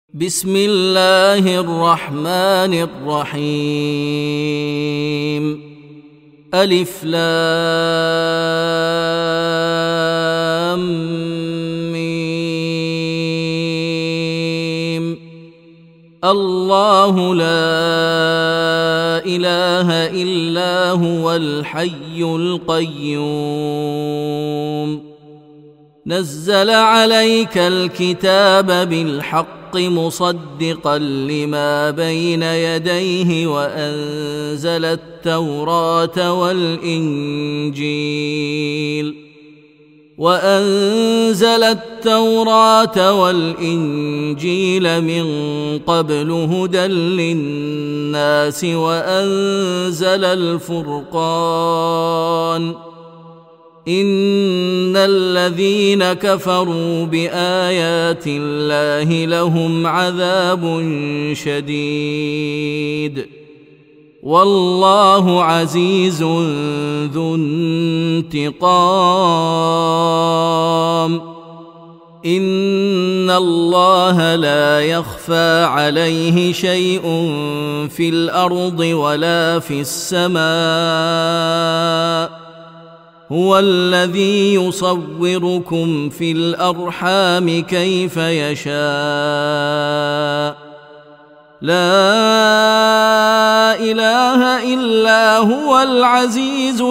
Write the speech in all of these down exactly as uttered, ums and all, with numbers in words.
بسم الله الرحمن الرحيم. ألف لام ميم. الله لا إله إلا هو الحي القيوم. نزل عليك الكتاب بالحق مصدقا لما بين يديه وأنزل التوراة والإنجيل وأنزل التوراة والإنجيل من قبل هدى للناس وأنزل الفرقان. إن الذين كفروا بآيات الله لهم عذاب شديد والله عزيز ذو انتقام. إن الله لا يخفى عليه شيء في الأرض ولا في السماء. هو الذي يصوركم في الأرحام كيف يشاء. لا إله إلا هو العزيز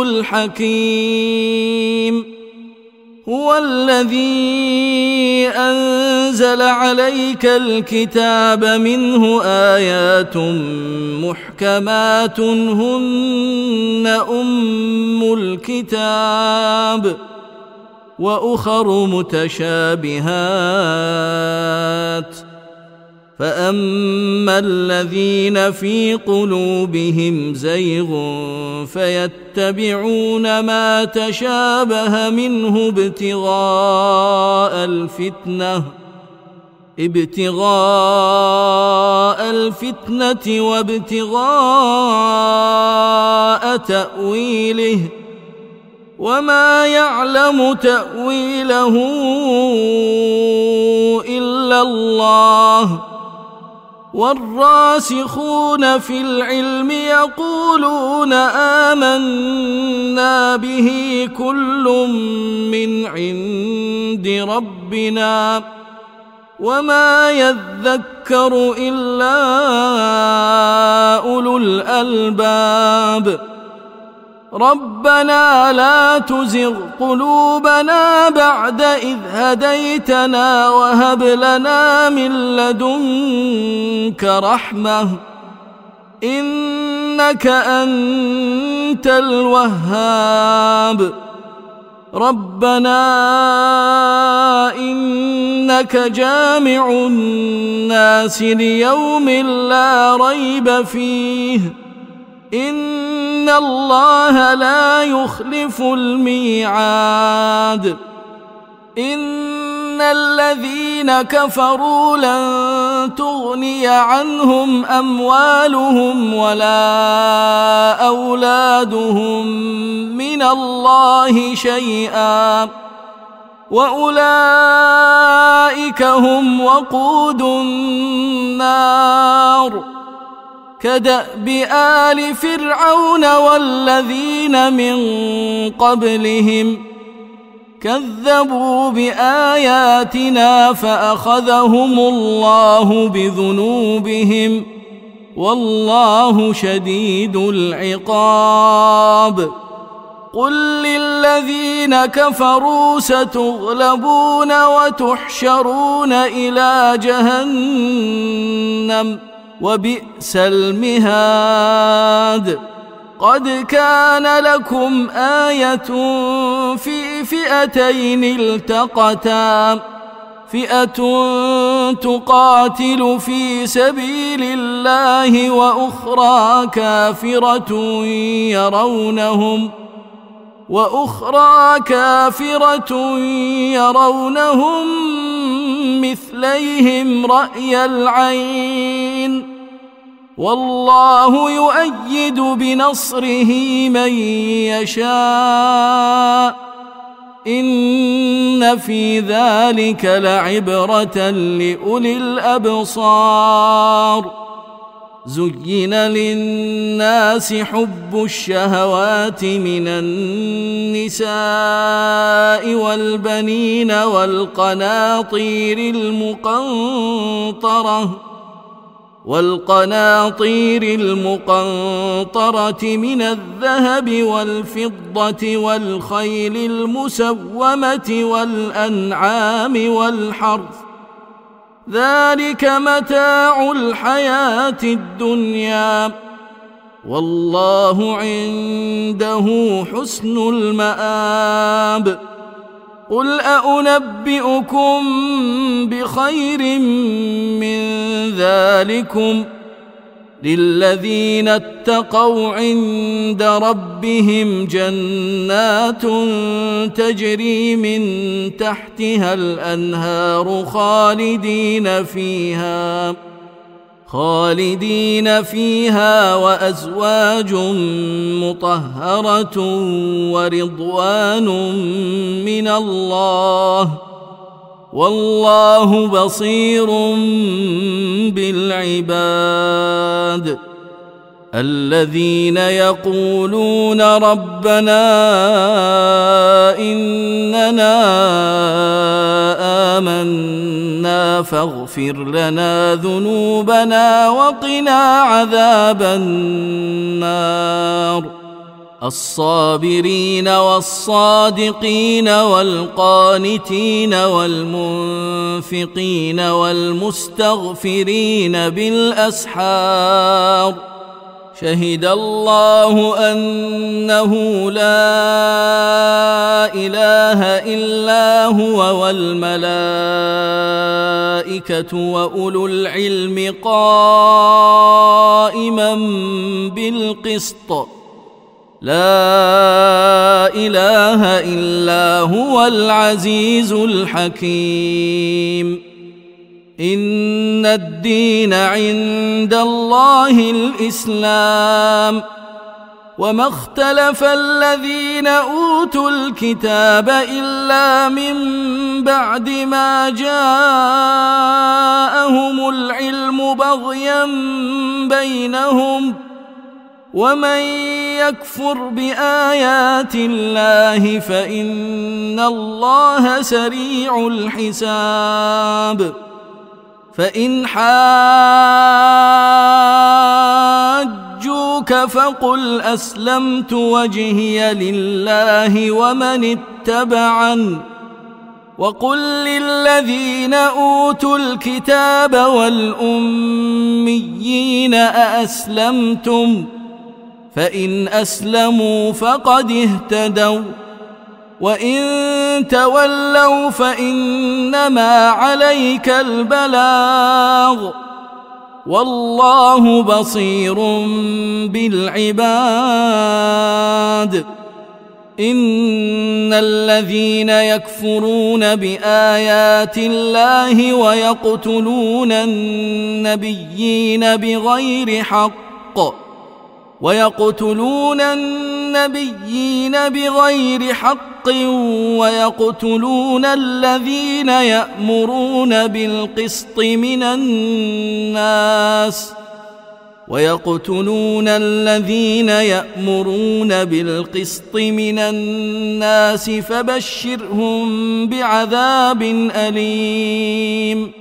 الحكيم. هو الذي أنزل عليك الكتاب منه آيات محكمات هن أم الكتاب وأخر متشابهات. فأما الذين في قلوبهم زيغ فيتبعون ما تشابه منه ابتغاء الفتنة ابتغاء الفتنة وابتغاء تأويله وما يعلم تأويله إلا الله. والراسخون في العلم يقولون آمنا به كل من عند ربنا وما يذكر إلا أولو الألباب. ربنا لا تزغ قلوبنا بعد إذ هديتنا وهب لنا من لدنك رحمة إنك أنت الوهاب. ربنا إنك جامع الناس ليوم لا ريب فيه إن الله لا يخلف الميعاد. إن الذين كفروا لن تغني عنهم أموالهم ولا أولادهم من الله شيئا وأولئك هم وقود النار. كدأب آل فرعون والذين من قبلهم كذبوا بآياتنا فأخذهم الله بذنوبهم والله شديد العقاب. قل للذين كفروا ستغلبون وتحشرون إلى جهنم وبئس المهاد. قد كان لكم آية في فئتين التقتا فئة تقاتل في سبيل الله وأخرى كافرة يرونهم وأخرى كافرة يرونهم مثليهم رأي العين والله يؤيد بنصره من يشاء إن في ذلك لعبرة لأولي الأبصار. زين للناس حب الشهوات من النساء والبنين والقناطير المقنطرة والقناطير المقنطرة من الذهب والفضة والخيل المسومة والأنعام والحرث، ذلك متاع الحياة الدنيا، والله عنده حسن المآب. قل أنبئكم بخير من ذلكم للذين اتقوا عند ربهم جنات تجري من تحتها الأنهار خالدين فيها خالدين فيها وأزواج مطهرة ورضوان من الله، والله بصير بالعباد. الذين يقولون ربنا إننا آمنا فاغفر لنا ذنوبنا وقنا عذاب النار. الصابرين والصادقين والقانتين والمنفقين والمستغفرين بالأسحار. شهد الله أنه لا إله إلا هو والملائكة وأولو العلم قائما بالقسط. لا إله إلا هو العزيز الحكيم. إن الدين عند الله الإسلام، وما اختلف الذين أوتوا الكتاب إلا من بعد ما جاءهم العلم بغيا بينهم، ومن يكفر بآيات الله فإن الله سريع الحساب. فإن حاجوك فقل أسلمت وجهي لله ومن اتبعن، وقل للذين أوتوا الكتاب والأميين أأسلمتم؟ فإن أسلموا فقد اهتدوا، وإن تولوا فإنما عليك البلاغ، والله بصير بالعباد. إن الذين يكفرون بآيات الله ويقتلون النبيين بغير حق ويقتلون النبيين بغير حق ويقتلون الذين يأمرون بالقسط من الناس ويقتلون الذين يأمرون بالقسط من الناس فبشرهم بعذاب أليم.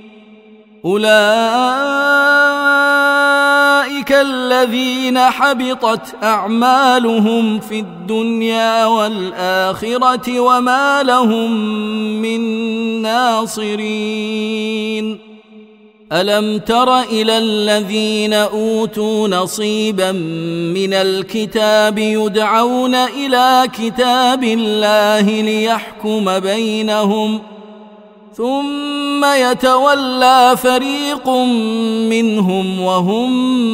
أولئك الذين حبطت أعمالهم في الدنيا والآخرة وما لهم من ناصرين. ألم تر إلى الذين أوتوا نصيبا من الكتاب يدعون إلى كتاب الله ليحكم بينهم ثم يتولى فريق منهم وهم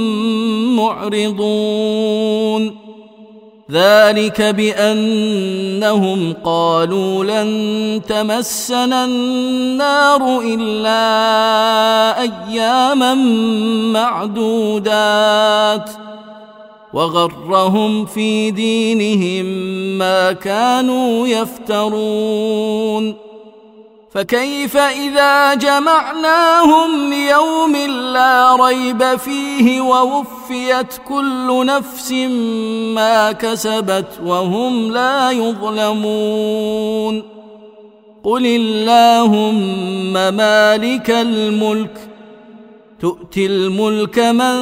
معرضون. ذلك بأنهم قالوا لن تمسنا النار إلا أياما معدودات وغرهم في دينهم ما كانوا يفترون فكيف إذا جمعناهم ليوم لا ريب فيه ووفيت كل نفس ما كسبت وهم لا يظلمون قل اللهم مالك الملك تؤتي الملك من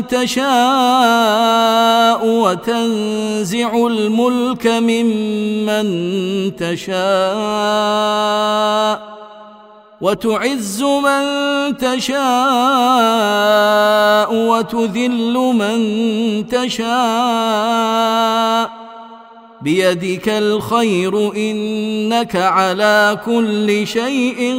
تشاء وتنزع الملك ممن تشاء وتعز من تشاء وتذل من تشاء بيدك الخير إنك على كل شيء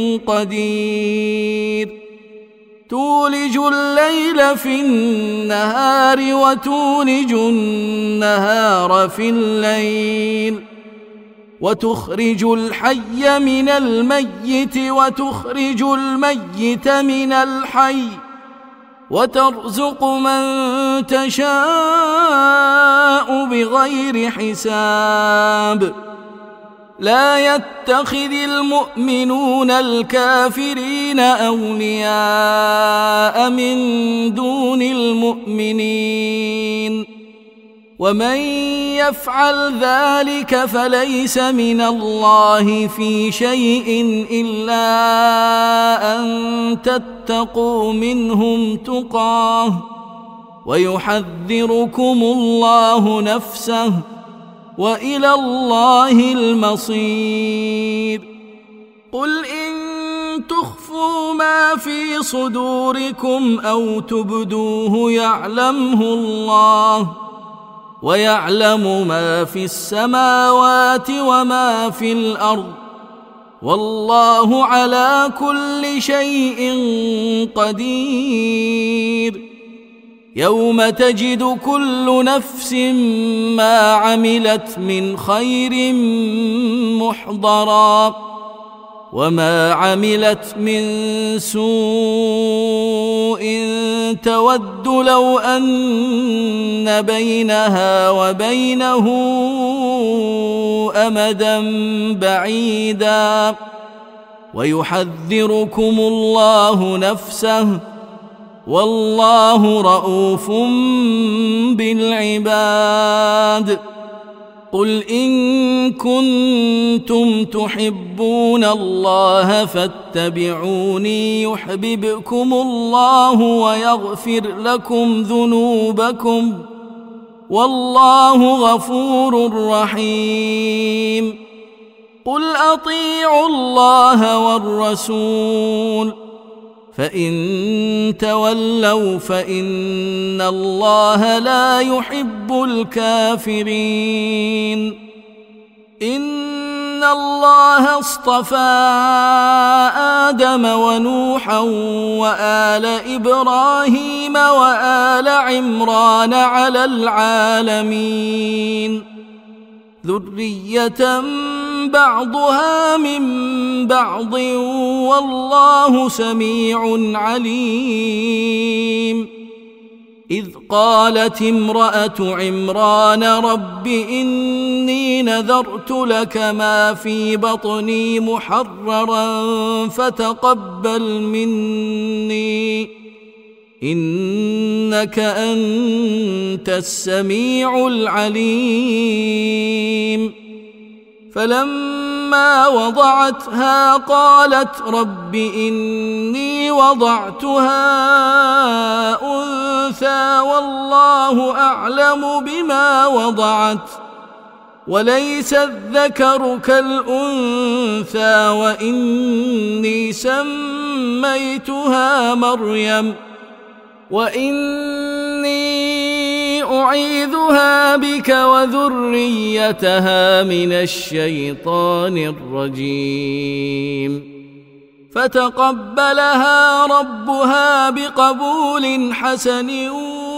قدير تولج الليل في النهار وتولج النهار في الليل وتخرج الحي من الميت وتخرج الميت من الحي وترزق من تشاء بغير حساب لا يتخذ المؤمنون الكافرين أولياء من دون المؤمنين ومن يفعل ذلك فليس من الله في شيء إلا أن تتقوا منهم تقاه ويحذركم الله نفسه وإلى الله المصير قل إن تخفوا ما في صدوركم أو تبدوه يعلمه الله ويعلم ما في السماوات وما في الأرض والله على كل شيء قدير يوم تجد كل نفس ما عملت من خير محضرا وما عملت من سوء تود لو أن بينها وبينه أمدا بعيدا ويحذركم الله نفسه والله رؤوف بالعباد قل إن كنتم تحبون الله فاتبعوني يحببكم الله ويغفر لكم ذنوبكم والله غفور رحيم قل أطيعوا الله والرسول فإن تولوا فإن الله لا يحب الكافرين إن الله اصطفى آدم ونوحا وآل إبراهيم وآل عمران على العالمين ذرية بعضها من بعض والله سميع عليم إذ قالت امرأة عمران رب إني نذرت لك ما في بطني محررا فتقبل مني إنك أنت السميع العليم فلما وضعتها قالت رب إني وضعتها أنثى والله أعلم بما وضعت وليس الذكر كالأنثى وإني سميتها مريم وإني أعيذها بك وذريتها من الشيطان الرجيم فتقبلها ربها بقبول حسن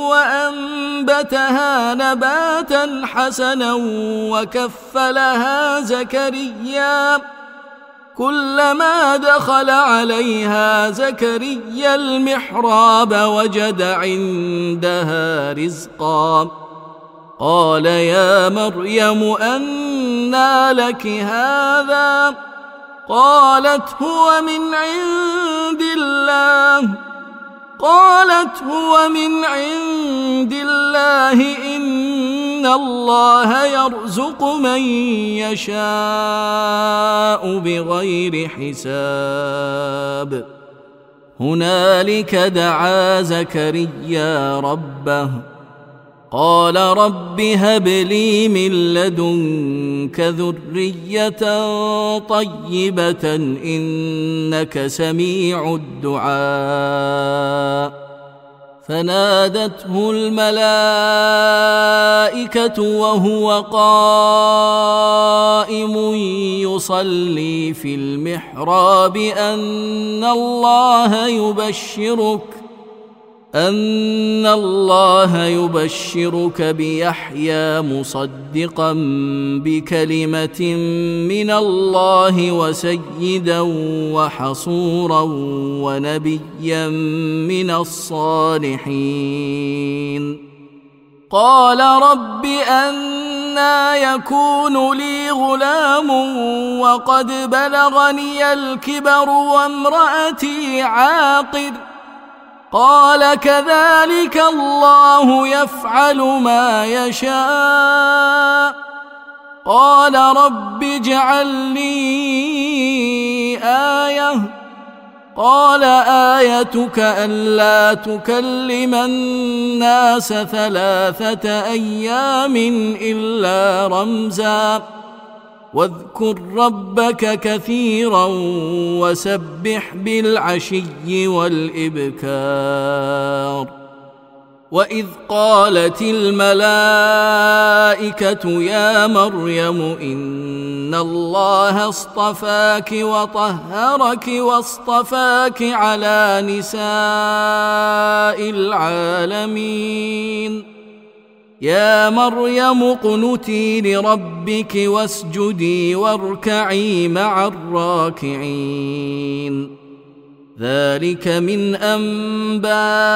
وأنبتها نباتا حسنا وكفلها زكريا كلما دخل عليها زكريا المحراب وجد عندها رزقا قال يا مريم أنى لك هذا قالت هو من عند الله قالت هو من عند الله إن الله يرزق من يشاء بغير حساب هنالك دعا زكريا ربه قال رب هب لي من لدنك ذرية طيبة إنك سميع الدعاء فنادته الملائكة وهو قائم يصلي في المحراب أن الله يبشرك أن الله يبشرك بيحيى مصدقا بكلمة من الله وسيدا وحصورا ونبيا من الصالحين قال رب أنى يكون لي غلام وقد بلغني الكبر وامرأتي عاقر قال كذلك الله يفعل ما يشاء قال رب اجعل لي آية قال آيتك ألا تكلم الناس ثلاثة أيام إلا رمزا واذكر ربك كثيرا وسبح بالعشي والإبكار وإذ قالت الملائكة يا مريم إن الله اصطفاك وطهرك واصطفاك على نساء العالمين يا مريم اقنتي لربك واسجدي واركعي مع الراكعين ذلك من أنباء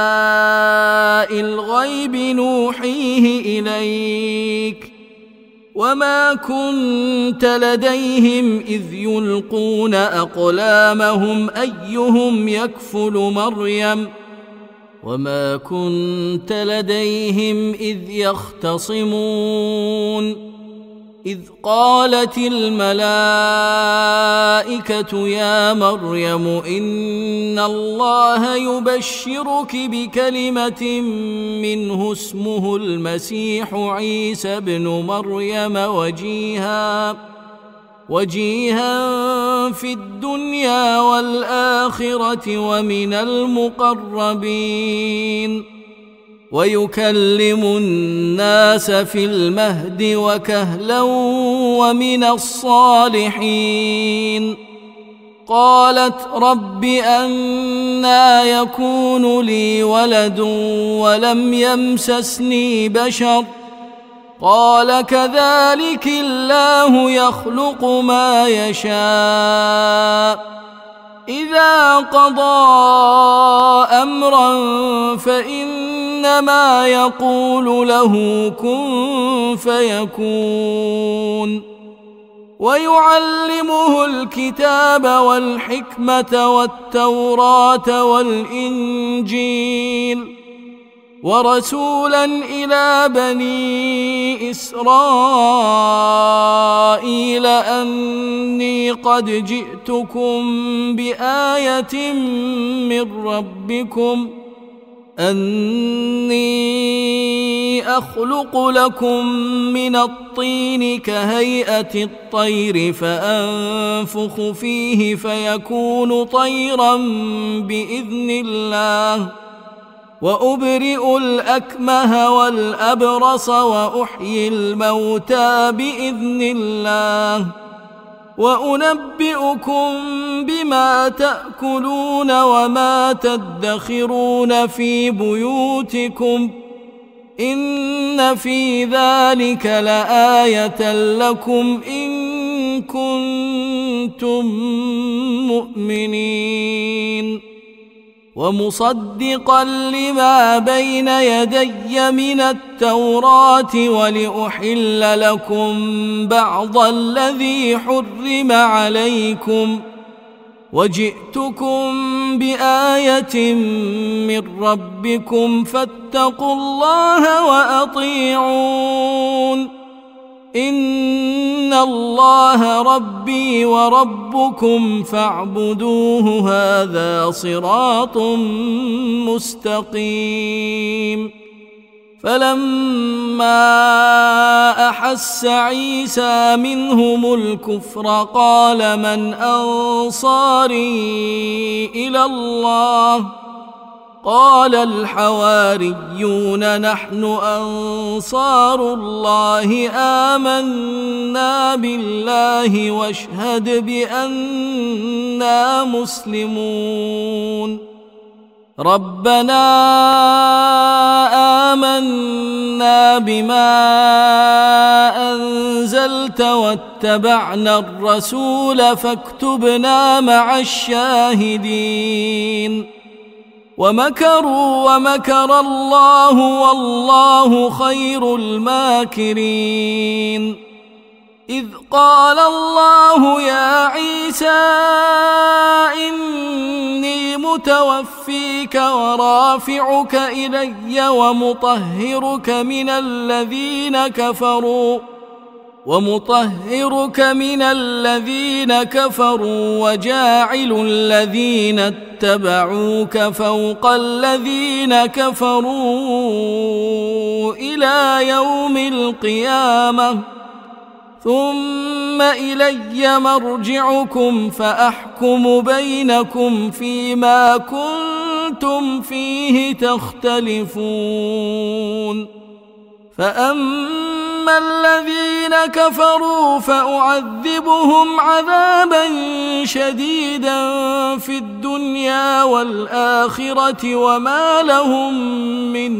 الغيب نوحيه إليك وما كنت لديهم إذ يلقون أقلامهم أيهم يكفل مريم وما كنت لديهم إذ يختصمون إذ قالت الملائكة يا مريم إن الله يبشرك بكلمة منه اسمه المسيح عيسى ابن مريم وجيها وجيها في الدنيا والآخرة ومن المقربين ويكلم الناس في المهد وكهلا ومن الصالحين قالت رب أنى يكون لي ولد ولم يمسسني بشر قال كذلك الله يخلق ما يشاء إذا قضى أمرا فإنما يقول له كن فيكون ويعلمه الكتاب والحكمة والتوراة والإنجيل ورسولا إلى بني إسرائيل أني قد جئتكم بآية من ربكم أني أخلق لكم من الطين كهيئة الطير فأنفخ فيه فيكون طيرا بإذن الله وأبرئ الأكمه والأبرص وأحيي الموتى بإذن الله وأنبئكم بما تأكلون وما تدخرون في بيوتكم إن في ذلك لآية لكم إن كنتم مؤمنين ومصدقا لما بين يدي من التوراة ولأحل لكم بعض الذي حرم عليكم وجئتكم بآية من ربكم فاتقوا الله وأطيعون إن الله ربي وربكم فاعبدوه هذا صراط مستقيم فلما أحس عيسى منهم الكفر قال من أنصاري إلى الله قال الحواريون نحن أنصار الله آمنا بالله واشهد بأننا مسلمون ربنا آمنا بما أنزلت واتبعنا الرسول فاكتبنا مع الشاهدين ومكروا ومكر الله والله خير الماكرين إذ قال الله يا عيسى إني متوفيك ورافعك إلي ومطهرك من الذين كفروا ومطهرك من الذين كفروا وجاعل الذين اتبعوك فوق الذين كفروا إلى يوم القيامة ثم إلي مرجعكم فأحكم بينكم فيما كنتم فيه تختلفون فأما الذين كفروا فأعذبهم عذابا شديدا في الدنيا والآخرة وما لهم من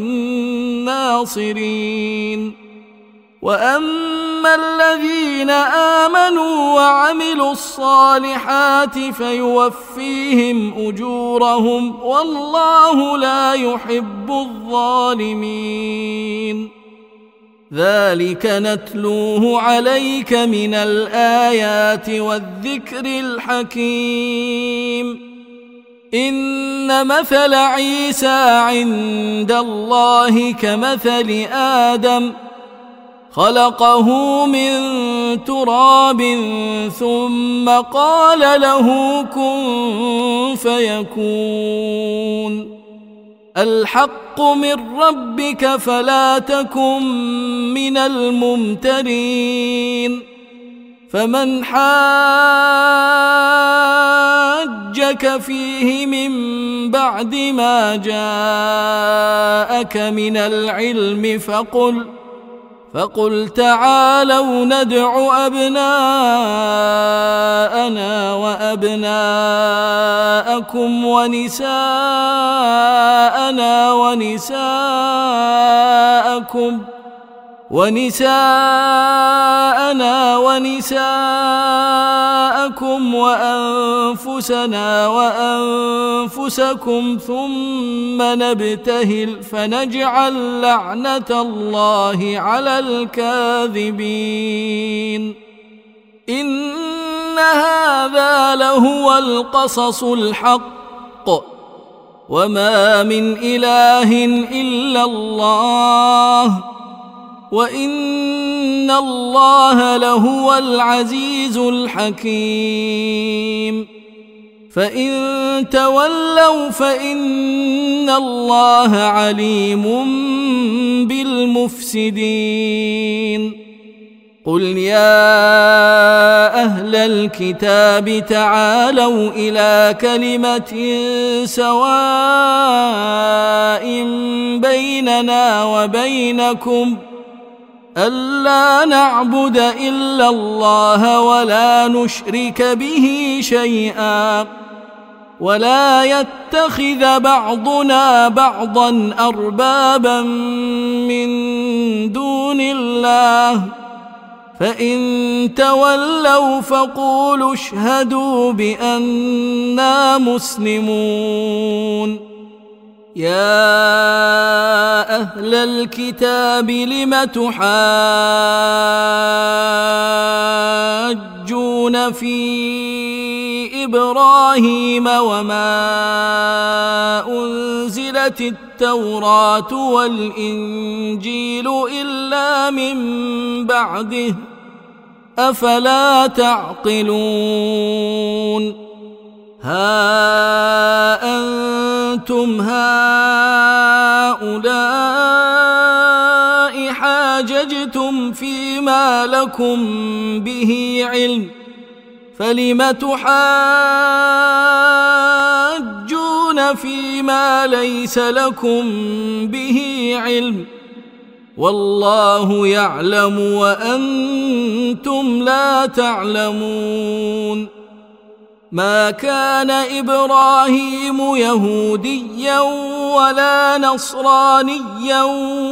ناصرين وأما الذين آمنوا وعملوا الصالحات فيوفيهم أجورهم والله لا يحب الظالمين ذلك نتلوه عليك من الآيات والذكر الحكيم إن مثل عيسى عند الله كمثل آدم خلقه من تراب ثم قال له كن فيكون الحق من ربك فلا تكن من الممترين فمن حاجك فيه من بعد ما جاءك من العلم فقل فقل تعالوا ندع أبناءنا وأبناءكم ونساءنا ونساءكم ونساءنا ونساءكم وأنفسنا وأنفسكم ثم نبتهل فنجعل لعنة الله على الكاذبين إن هذا لهو القصص الحق وما من إله إلا الله وإن الله لهو العزيز الحكيم فإن تولوا فإن الله عليم بالمفسدين قل يا أهل الكتاب تعالوا إلى كلمة سواء بيننا وبينكم ألا نعبد إلا الله ولا نشرك به شيئا ولا يتخذ بعضنا بعضا أربابا من دون الله فإن تولوا فقولوا اشهدوا بأننا مسلمون. يا أهل الكتاب لم تحاجون في إبراهيم وما أنزلت التوراة والإنجيل إلا من بعده أفلا تعقلون. ها أنتم هؤلاء حاججتم فيما لكم به علم فلم تحاجون فيما ليس لكم به علم والله يعلم وأنتم لا تعلمون. ما كان إبراهيم يهوديا ولا نصرانيا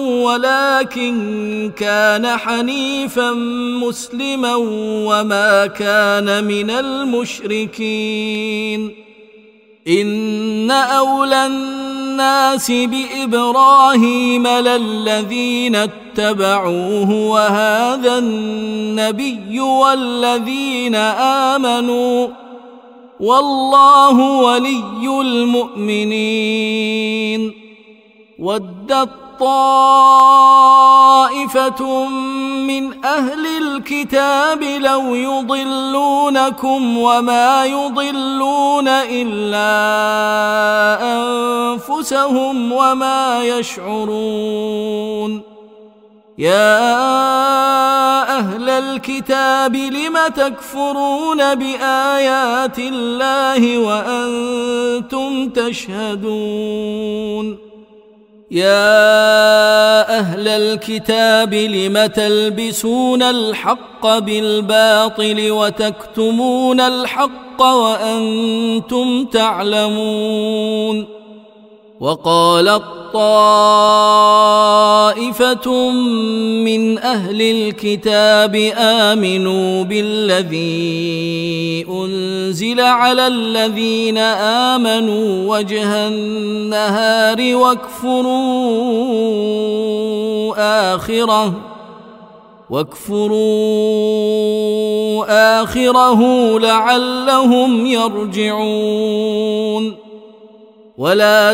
ولكن كان حنيفا مسلما وما كان من المشركين. إن أولى الناس بإبراهيم للذين اتبعوه وهذا النبي والذين آمنوا والله ولي المؤمنين. ودت طائفة من أهل الكتاب لو يضلونكم وما يضلون إلا أنفسهم وما يشعرون. يا أهل الكتاب لم تكفرون بآيات الله وأنتم تشهدون. يا أهل الكتاب لم تلبسون الحق بالباطل وتكتمون الحق وأنتم تعلمون. وقالت طائفة من أهل الكتاب آمنوا بالذي أنزل على الذين آمنوا وجه النهار واكفروا آخره واكفروا آخره لعلهم يرجعون. ولا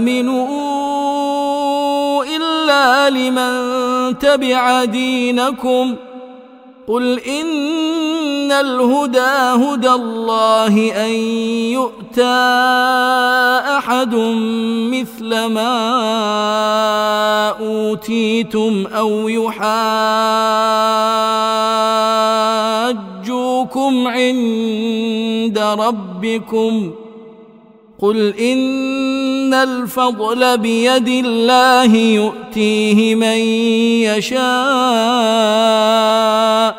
تؤمنوا إلا لمن تبع دينكم قل إن الهدى هدى الله أن يؤتى أحد مثل ما أوتيتم أو يحاجوكم عند ربكم قل إن الفضل بيد الله يؤتيه من يشاء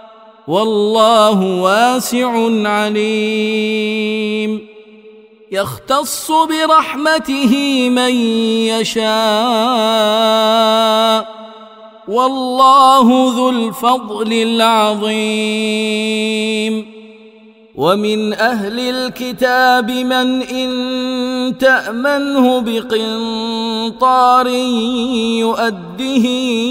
والله واسع عليم. يختص برحمته من يشاء والله ذو الفضل العظيم. ومن أهل الكتاب من إن تأمنه بقنطار يؤده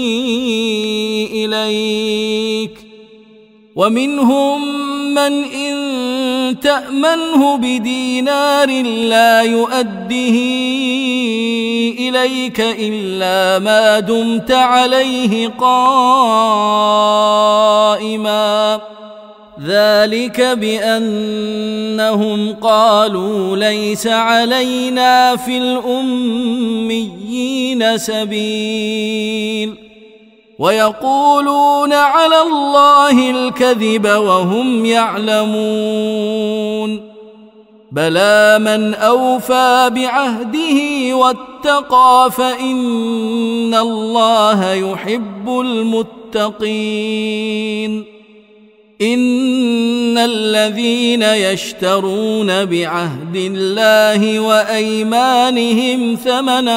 إليك ومنهم من إن تأمنه بدينار لا يؤده إليك إلا ما دمت عليه قائما ذلك بأنهم قالوا ليس علينا في الأميين سبيل ويقولون على الله الكذب وهم يعلمون. بلى من أوفى بعهده واتقى فإن الله يحب المتقين. إن الذين يشترون بعهد الله وأيمانهم ثمنا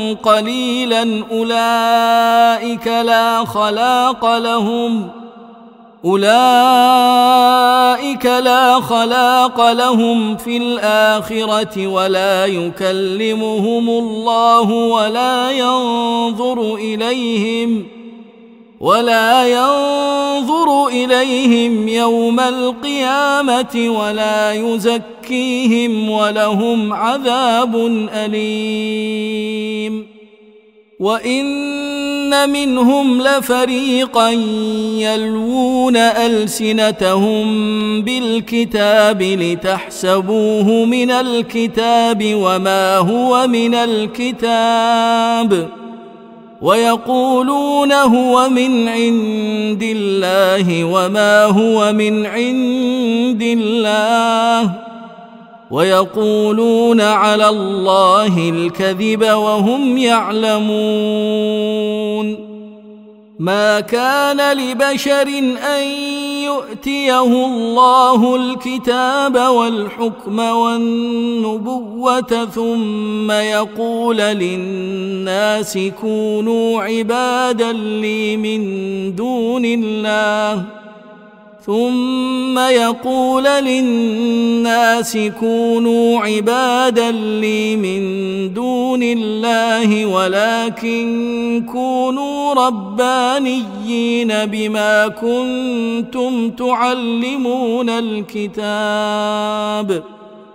قليلا أولئك لا خلاق لهم أولئك لا خلاق لهم في الآخرة ولا يكلمهم الله ولا ينظر إليهم ولا ينظر إليهم يوم القيامة ولا يزكيهم ولهم عذاب أليم. وإن منهم لفريقا يلوون ألسنتهم بالكتاب لتحسبوه من الكتاب وما هو من الكتاب ويقولون هو من عند الله وما هو من عند الله ويقولون على الله الكذب وهم يعلمون. ما كان لبشر أن يؤتيه الله الكتاب والحكم والنبوة ثم يقول للناس كونوا عبادا لي من دون الله ثم يقول للناس كونوا عبادا لي من دون الله ولكن كونوا ربانيين بما كنتم تعلمون الكتاب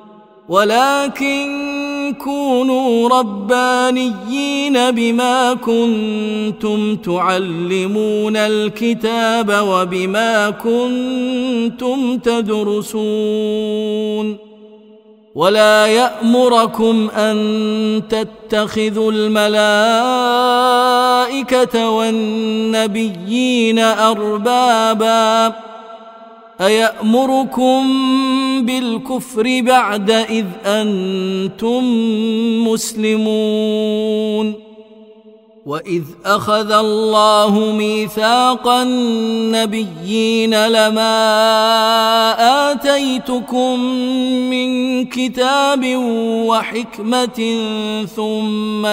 ولكن كونوا ربانيين بما كنتم تعلمون الكتاب وبما كنتم تدرسون. ولا يأمركم أن تتخذوا الملائكة والنبيين أربابا أيأمركم بالكفر بعد إذ أنتم مسلمون. وإذ أخذ الله ميثاق النبيين لما آتيتكم من كتاب وحكمة ثم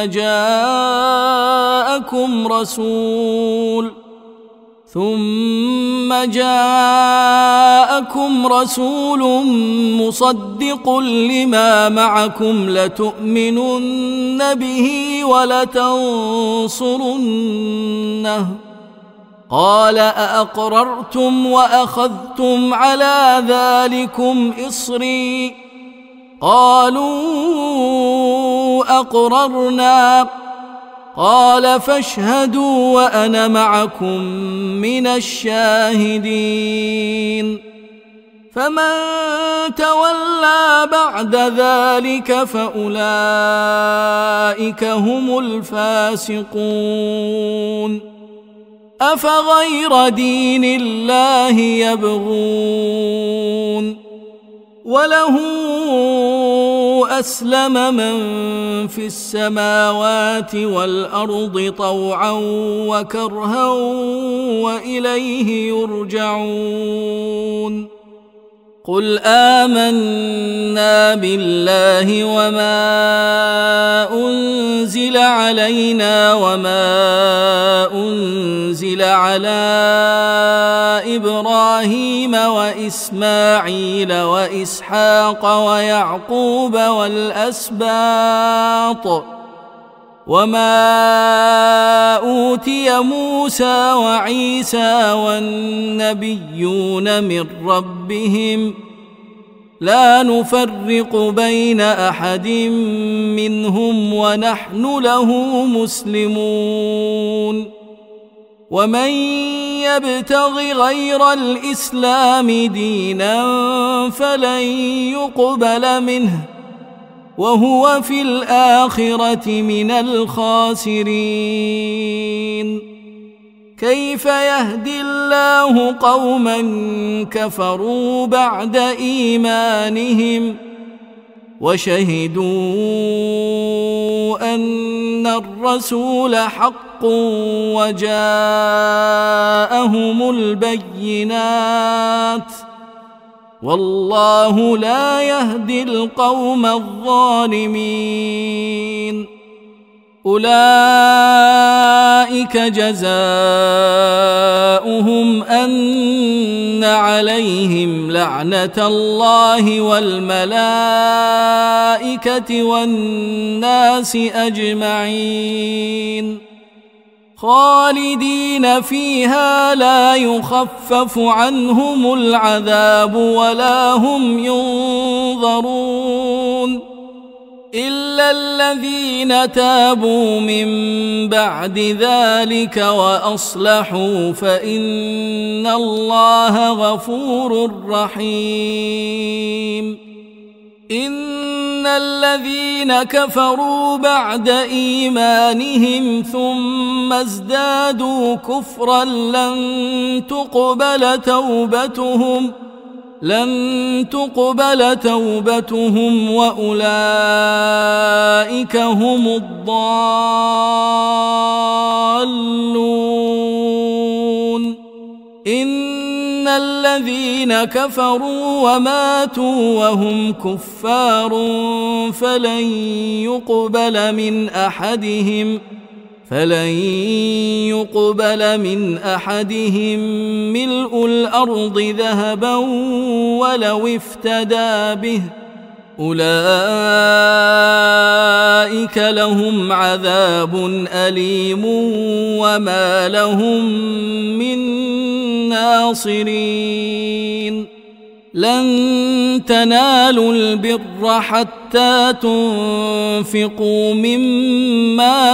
جاءكم رسول ثم جاءكم رسول مصدق لما معكم لتؤمنن به ولتنصرنه قال أأقررتم وأخذتم على ذلكم إصري قالوا أقررنا قال فاشهدوا وأنا معكم من الشاهدين. فمن تولى بعد ذلك فأولئك هم الفاسقون. أفغير دين الله يبغون وله أسلم من في السماوات والأرض طوعا وكرها وإليه يرجعون. قل آمنا بالله وما أنزل علينا وما أنزل على إبراهيم وإسماعيل وإسحاق ويعقوب والأسباط وما أوتي موسى وعيسى والنبيون من ربهم لا نفرق بين أحد منهم ونحن له مسلمون. ومن يبتغ غير الإسلام دينا فلن يقبل منه وهو في الآخرة من الخاسرين. كيف يهدي الله قوما كفروا بعد إيمانهم وشهدوا أن الرسول حق وجاءهم البينات والله لا يهدي القوم الظالمين. أولئك أولئك جزاؤهم أن عليهم لعنة الله والملائكة والناس أجمعين خالدين فيها لا يخفف عنهم العذاب ولا هم ينظرون إلا الذين تابوا من بعد ذلك وأصلحوا فإن الله غفور رحيم إن الذين كفروا بعد إيمانهم ثم ازدادوا كفرا لن تقبل توبتهم لن تقبل توبتهم وأولئك هم الضالون إن الذين كفروا وماتوا وهم كفار فلن يقبل من أحدهم فلن يقبل من أحدهم ملء الأرض ذهبا ولو افتدى به أولئك لهم عذاب أليم وما لهم من ناصرين لن تنالوا البر حتى تنفقوا مما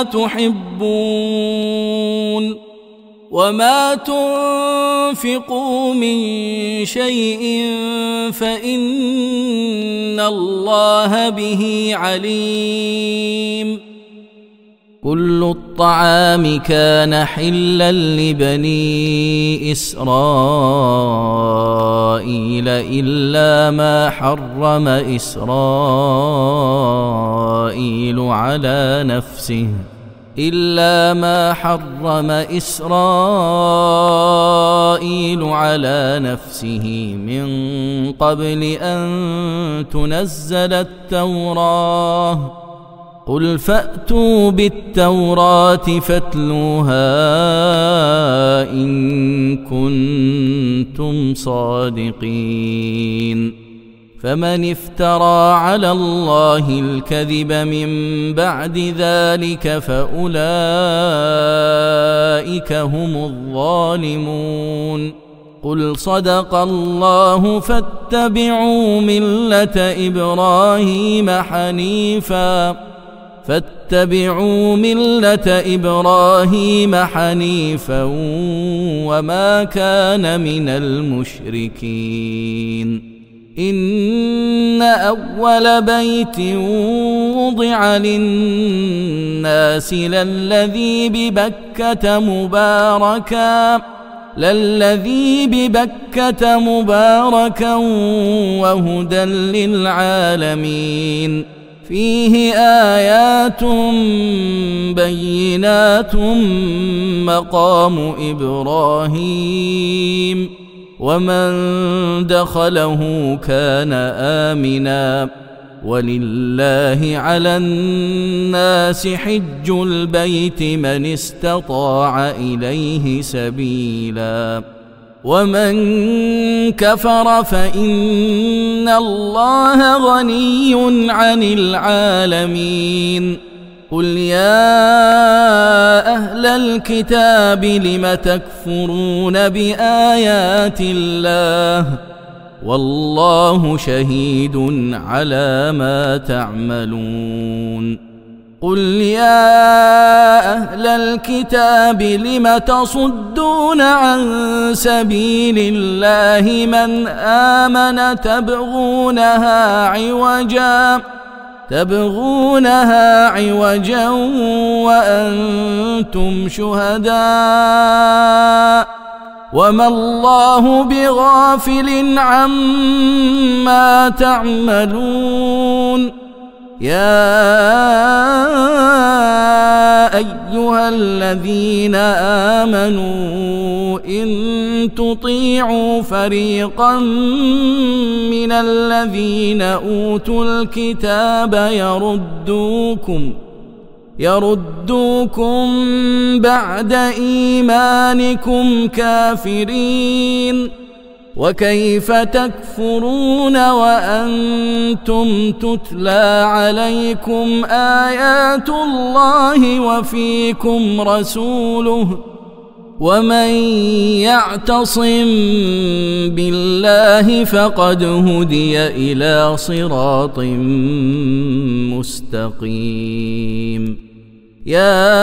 تحبون وما تنفقوا من شيء فإن الله به عليم كل الطعام كان حلا لبني إسرائيل إلا ما حرم إسرائيل على نفسه إلا ما حرم إسرائيل على نفسه من قبل أن تنزل التوراة قل فأتوا بالتوراة فاتلوها إن كنتم صادقين فمن افترى على الله الكذب من بعد ذلك فأولئك هم الظالمون قل صدق الله فاتبعوا ملة إبراهيم حنيفا فاتبعوا ملة إبراهيم حنيفا وما كان من المشركين إن أول بيت وضع للناس للذي ببكة مباركا للذي ببكة مباركا وهدى للعالمين فيه آيات بينات مقام إبراهيم ومن دخله كان آمنا ولله على الناس حج البيت من استطاع إليه سبيلا ومن كفر فإن الله غني عن العالمين قل يا أهل الكتاب لم تكفرون بآيات الله والله شهيد على ما تعملون قل يا أهل الكتاب لم تصدون عن سبيل الله من آمن تبغونها عوجا تبغونها عوجا وأنتم شهداء وما الله بغافل عما تعملون يا أيها الذين آمنوا إن تطيعوا فريقا من الذين أوتوا الكتاب يردوكم يردوكم بعد إيمانكم كافرين. وكيف تكفرون وأنتم تتلى عليكم آيات الله وفيكم رسوله؟ ومن يعتصم بالله فقد هدي إلى صراط مستقيم. يا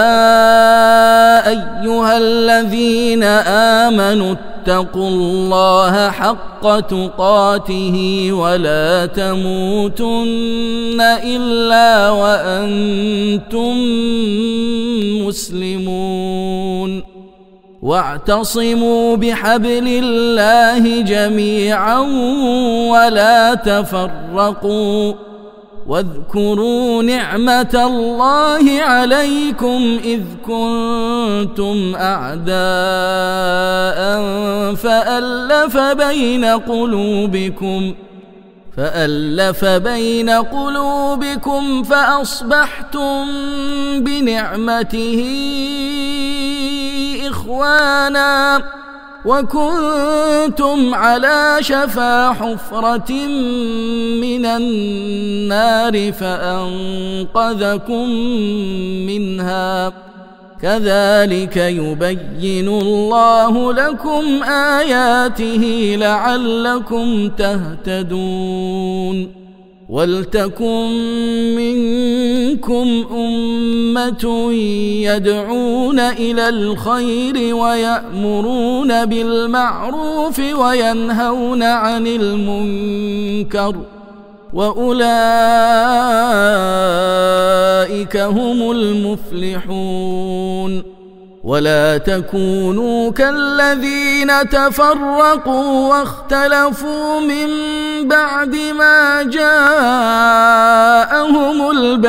أيها الذين آمنوا اتقوا الله حق تقاته ولا تموتن إلا وأنتم مسلمون. واعتصموا بحبل الله جميعا ولا تفرقوا. واذكروا نعمة الله عليكم إذ كنتم أعداء فألف بين قلوبكم فألف بين قلوبكم فأصبحتم بنعمته إخوانا وكنتم على شفا حفرة من النار فأنقذكم منها. كذلك يبين الله لكم آياته لعلكم تهتدون. ولتكن منكم أمة يدعون إلى الخير ويأمرون بالمعروف وينهون عن المنكر وأولئك هم المفلحون. ولا تكونوا كالذين تفرقوا واختلفوا من بعد ما جاءهم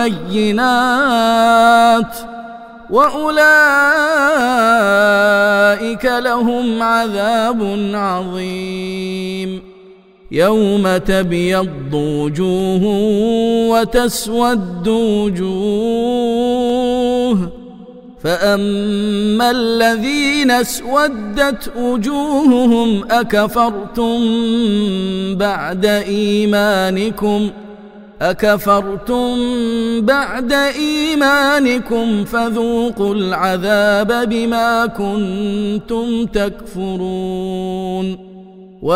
البينات وأولئك لهم عذاب عظيم. يوم تبيض وجوه وتسود وجوه فأما الذين اسودت وجوههم أكفرتم بعد إيمانكم أكفرتم بعد إيمانكم فذوقوا العذاب بما كنتم تكفرون.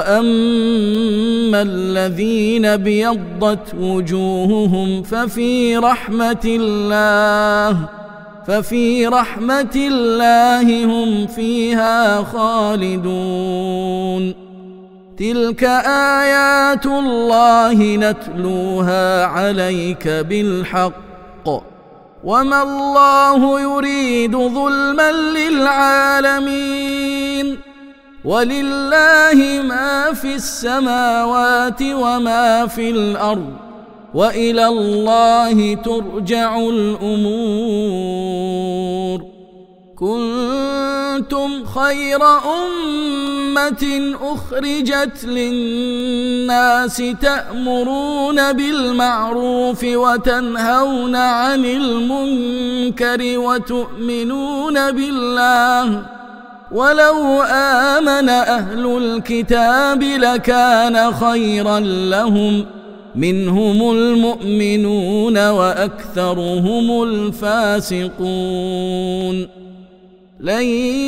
وأما الذين ابيضت وجوههم ففي رحمة الله ففي رحمة الله هم فيها خالدون. تلك آيات الله نتلوها عليك بالحق وما الله يريد ظلما للعالمين. ولله ما في السماوات وما في الأرض وإلى الله ترجع الأمور. كنتم خير أمة أخرجت للناس تأمرون بالمعروف وتنهون عن المنكر وتؤمنون بالله ولو آمن أهل الكتاب لكان خيرا لهم منهم المؤمنون وأكثرهم الفاسقون. لن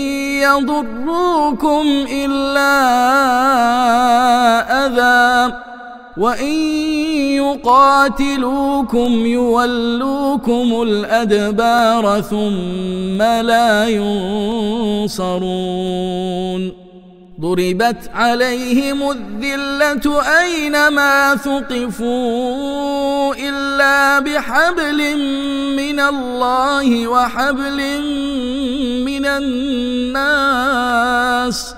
يضروكم إلا أذى وإن يقاتلوكم يولوكم الأدبار ثم لا ينصرون. ضربت عليهم الذلة أينما ثقفوا إلا بحبل من الله وحبل من الناس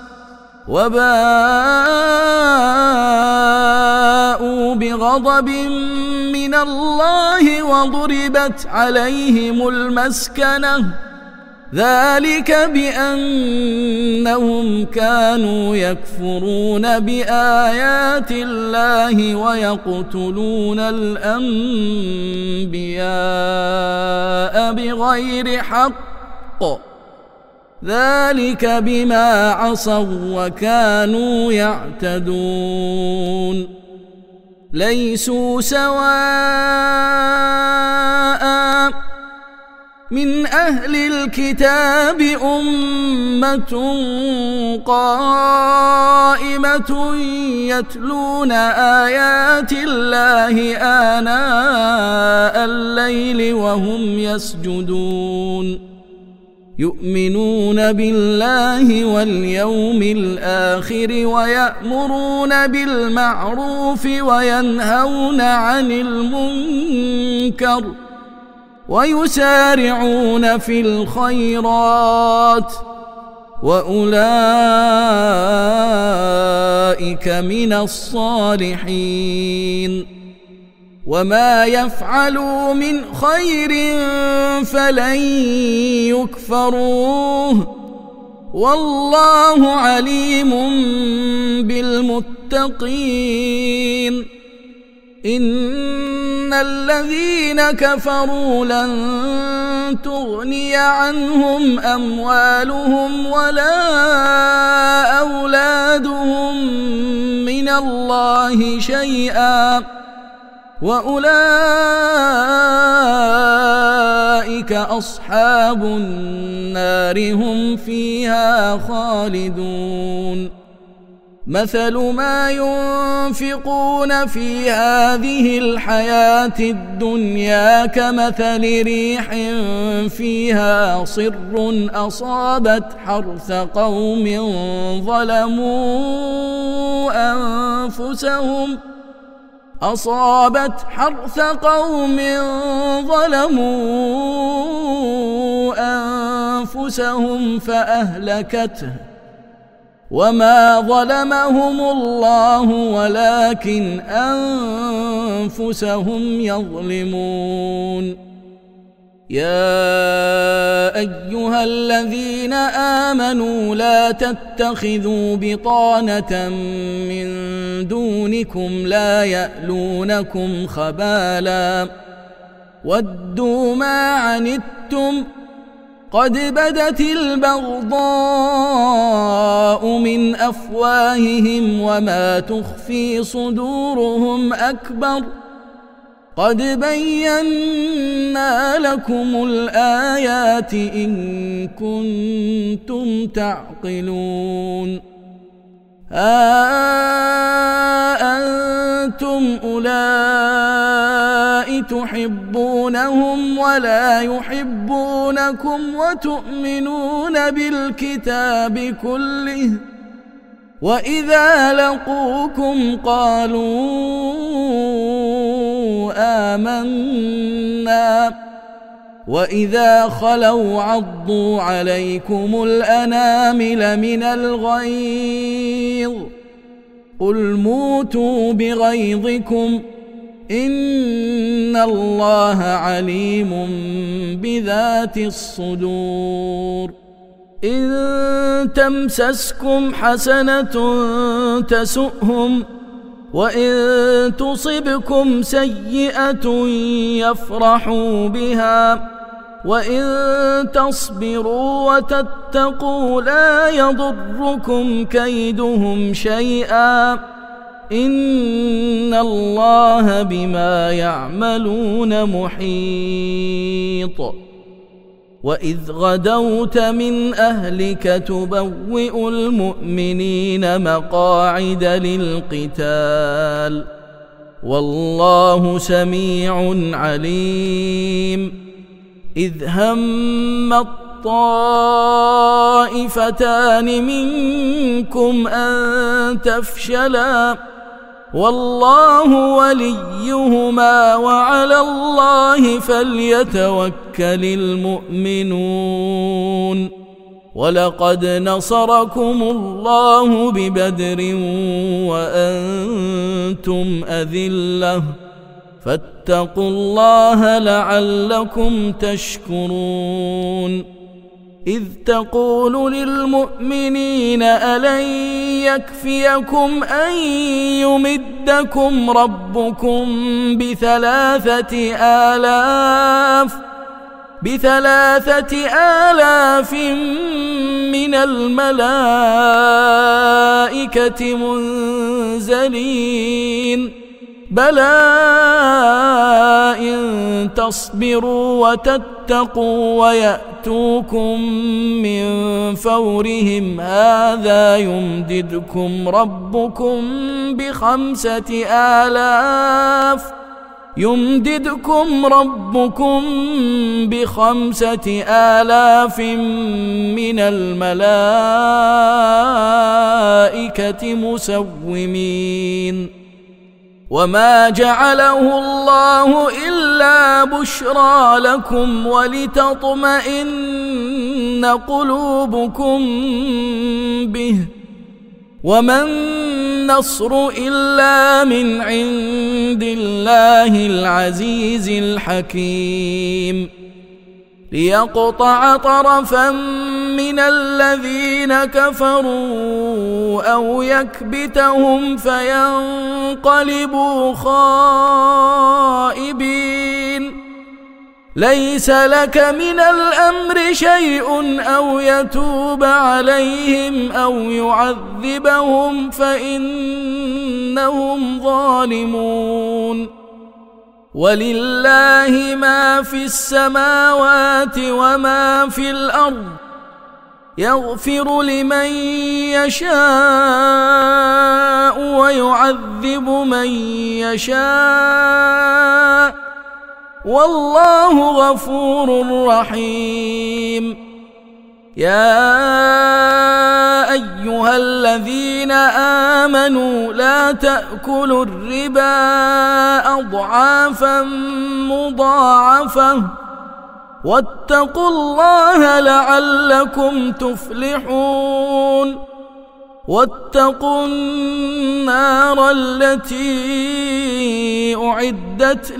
وباءوا بغضب من الله وضربت عليهم المسكنة ذلك بأنهم كانوا يكفرون بآيات الله ويقتلون الأنبياء بغير حق ذلك بما عصوا وكانوا يعتدون ليسوا سواء من أهل الكتاب أمة قائمة يتلون آيات الله آناء الليل وهم يسجدون يؤمنون بالله واليوم الآخر ويأمرون بالمعروف وينهون عن المنكر ويسارعون في الخيرات وأولئك من الصالحين وما يفعلوا من خير فلن يكفروه والله عليم بالمتقين إن الذين كفروا لن تغني عنهم أموالهم ولا أولادهم من الله شيئا وأولئك أصحاب النار هم فيها خالدون مثل ما ينفقون في هذه الحياة الدنيا كمثل ريح فيها صر أصابت حرث قوم ظلموا أنفسهم أصابت حرث قوم ظلموا أنفسهم فأهلكته وما ظلمهم الله ولكن أنفسهم يظلمون يا أيها الذين آمنوا لا تتخذوا بطانة من دونكم لا يألونكم خبالا ودوا ما عنتم قد بدت البغضاء من أفواههم وما تخفي صدورهم أكبر قد بينا لكم الآيات إن كنتم تعقلون ها أنتم أولئك تحبونهم ولا يحبونكم وتؤمنون بالكتاب كله وإذا لقوكم قالوا آمنا وإذا خلوا عضوا عليكم الأنامل من الغيظ قل موتوا بغيظكم إن الله عليم بذات الصدور إن تمسسكم حسنة تسؤهم وإن تصبكم سيئة يفرحوا بها وإن تصبروا وتتقوا لا يضركم كيدهم شيئا إن الله بما يعملون محيط وإذ غدوت من أهلك تبوئ المؤمنين مقاعد للقتال والله سميع عليم إذ هم الطائفتان منكم أن تفشلا والله وليهما وعلى الله فليتوكل المؤمنون ولقد نصركم الله ببدر وأنتم أذلة فاتقوا الله لعلكم تشكرون إذ تقول للمؤمنين ألن يكفيكم أن يمدكم ربكم بثلاثة آلاف بثلاثة آلاف من الملائكة منزلين بلى إن تصبروا وتتقوا ويأتوكم من فورهم هذا يمددكم ربكم بخمسة آلاف يمددكم ربكم بخمسة آلاف من الملائكة مسومين وما جعله الله إلا بشرى لكم ولتطمئن قلوبكم به وما النصر إلا من عند الله العزيز الحكيم ليقطع طرفا من الذين كفروا أو يكبتهم فينقلبوا خائبين ليس لك من الأمر شيء أو يتوب عليهم أو يعذبهم فإنهم ظالمون ولله ما في السماوات وما في الأرض يغفر لمن يشاء ويعذب من يشاء والله غفور رحيم يا أيها الذين آمنوا لا تأكلوا الربا أضعافا مضاعفة واتقوا الله لعلكم تفلحون واتقوا النار التي أعدت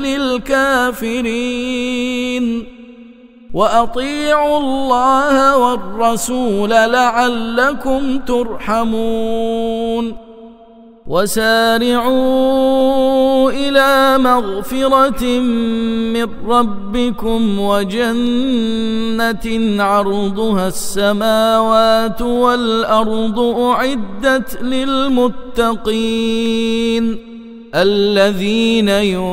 للكافرين وأطيعوا الله والرسول لعلكم ترحمون وسارعوا إلى مغفرة من ربكم وجنة عرضها السماوات والأرض أعدت للمتقين الذين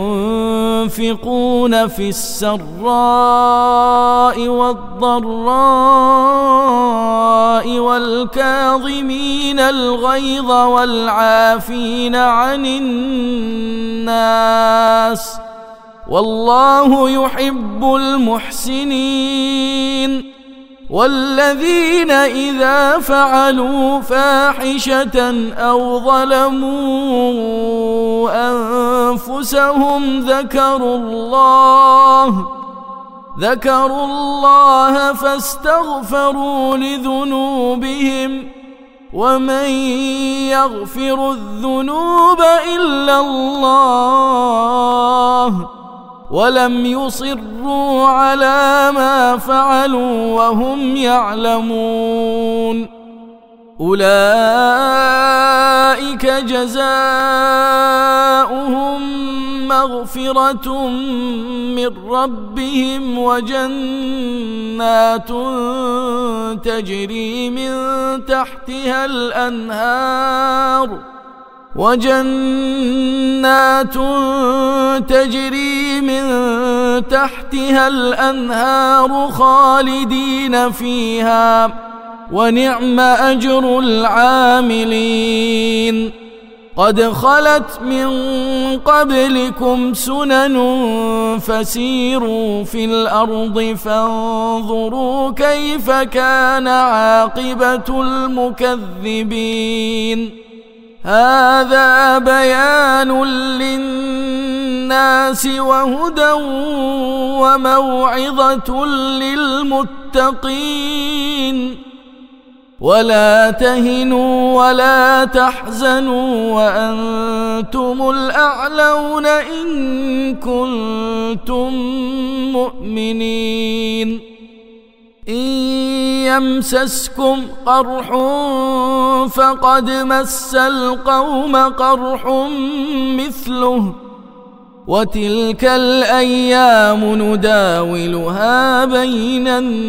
ينفقون في السراء والضراء والكاظمين الغيظ والعافين عن الناس والله يحب المحسنين والذين إذا فعلوا فاحشة أو ظلموا أنفسهم ذكروا الله ذكروا الله فاستغفروا لذنوبهم ومن يغفر الذنوب إلا الله ولم يصروا على ما فعلوا وهم يعلمون أولئك جزاؤهم مغفرة من ربهم وجنات تجري من تحتها الأنهار وجنات تجري من تحتها الأنهار خالدين فيها ونعم أجر العاملين قد خلت من قبلكم سنن فسيروا في الأرض فانظروا كيف كان عاقبة المكذبين هذا بيان للناس وهدى وموعظة للمتقين ولا تهنوا ولا تحزنوا وأنتم الأعلون إن كنتم مؤمنين إن يمسسكم قرح فقد مس القوم قرح مثله وتلك الأيام نداولها بين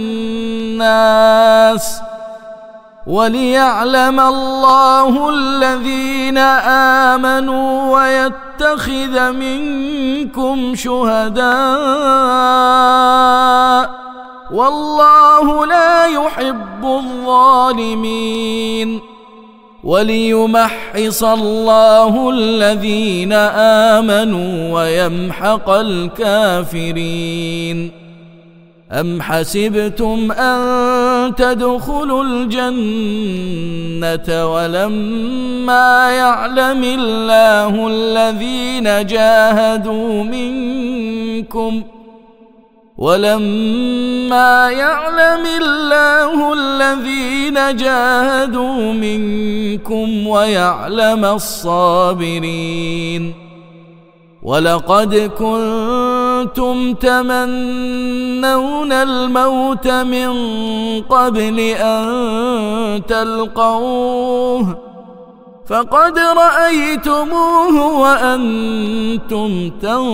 الناس وليعلم الله الذين آمنوا ويتخذ منكم شهداء والله لا يحب الظالمين وليمحص الله الذين آمنوا ويمحق الكافرين. أم حسبتم أن تدخلوا الجنة ولما يعلم الله الذين جاهدوا منكم ولما يعلم الله الذين جاهدوا منكم ويعلم الصابرين. ولقد كنتم تمنون الموت من قبل أن تلقوه فقد رأيتموه وأنتم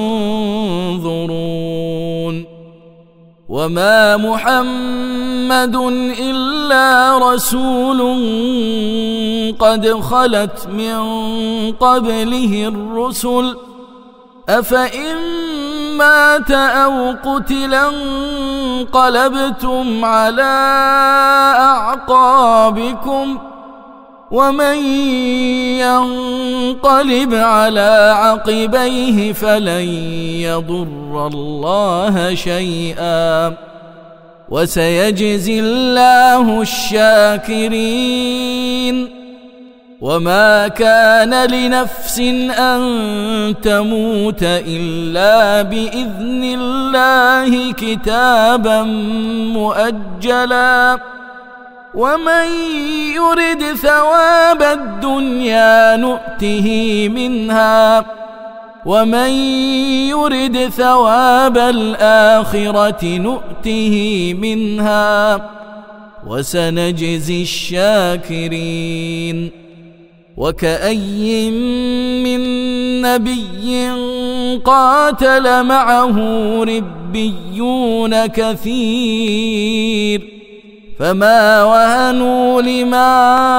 تنظرون. وما محمد إلا رسول قد خلت من قبله الرسل أفإن مات أو قتلا انقلبتم على أعقابكم ومن ينقلب على عقبيه فلن يضر الله شيئا وسيجزي الله الشاكرين. وما كان لنفس أن تموت إلا بإذن الله كتابا مؤجلا ومن يرد ثواب الدنيا نؤته منها ومن يرد ثواب الآخرة نؤته منها وسنجزي الشاكرين. وكأي من نبي قاتل معه ربيون كثير فما وهنوا لما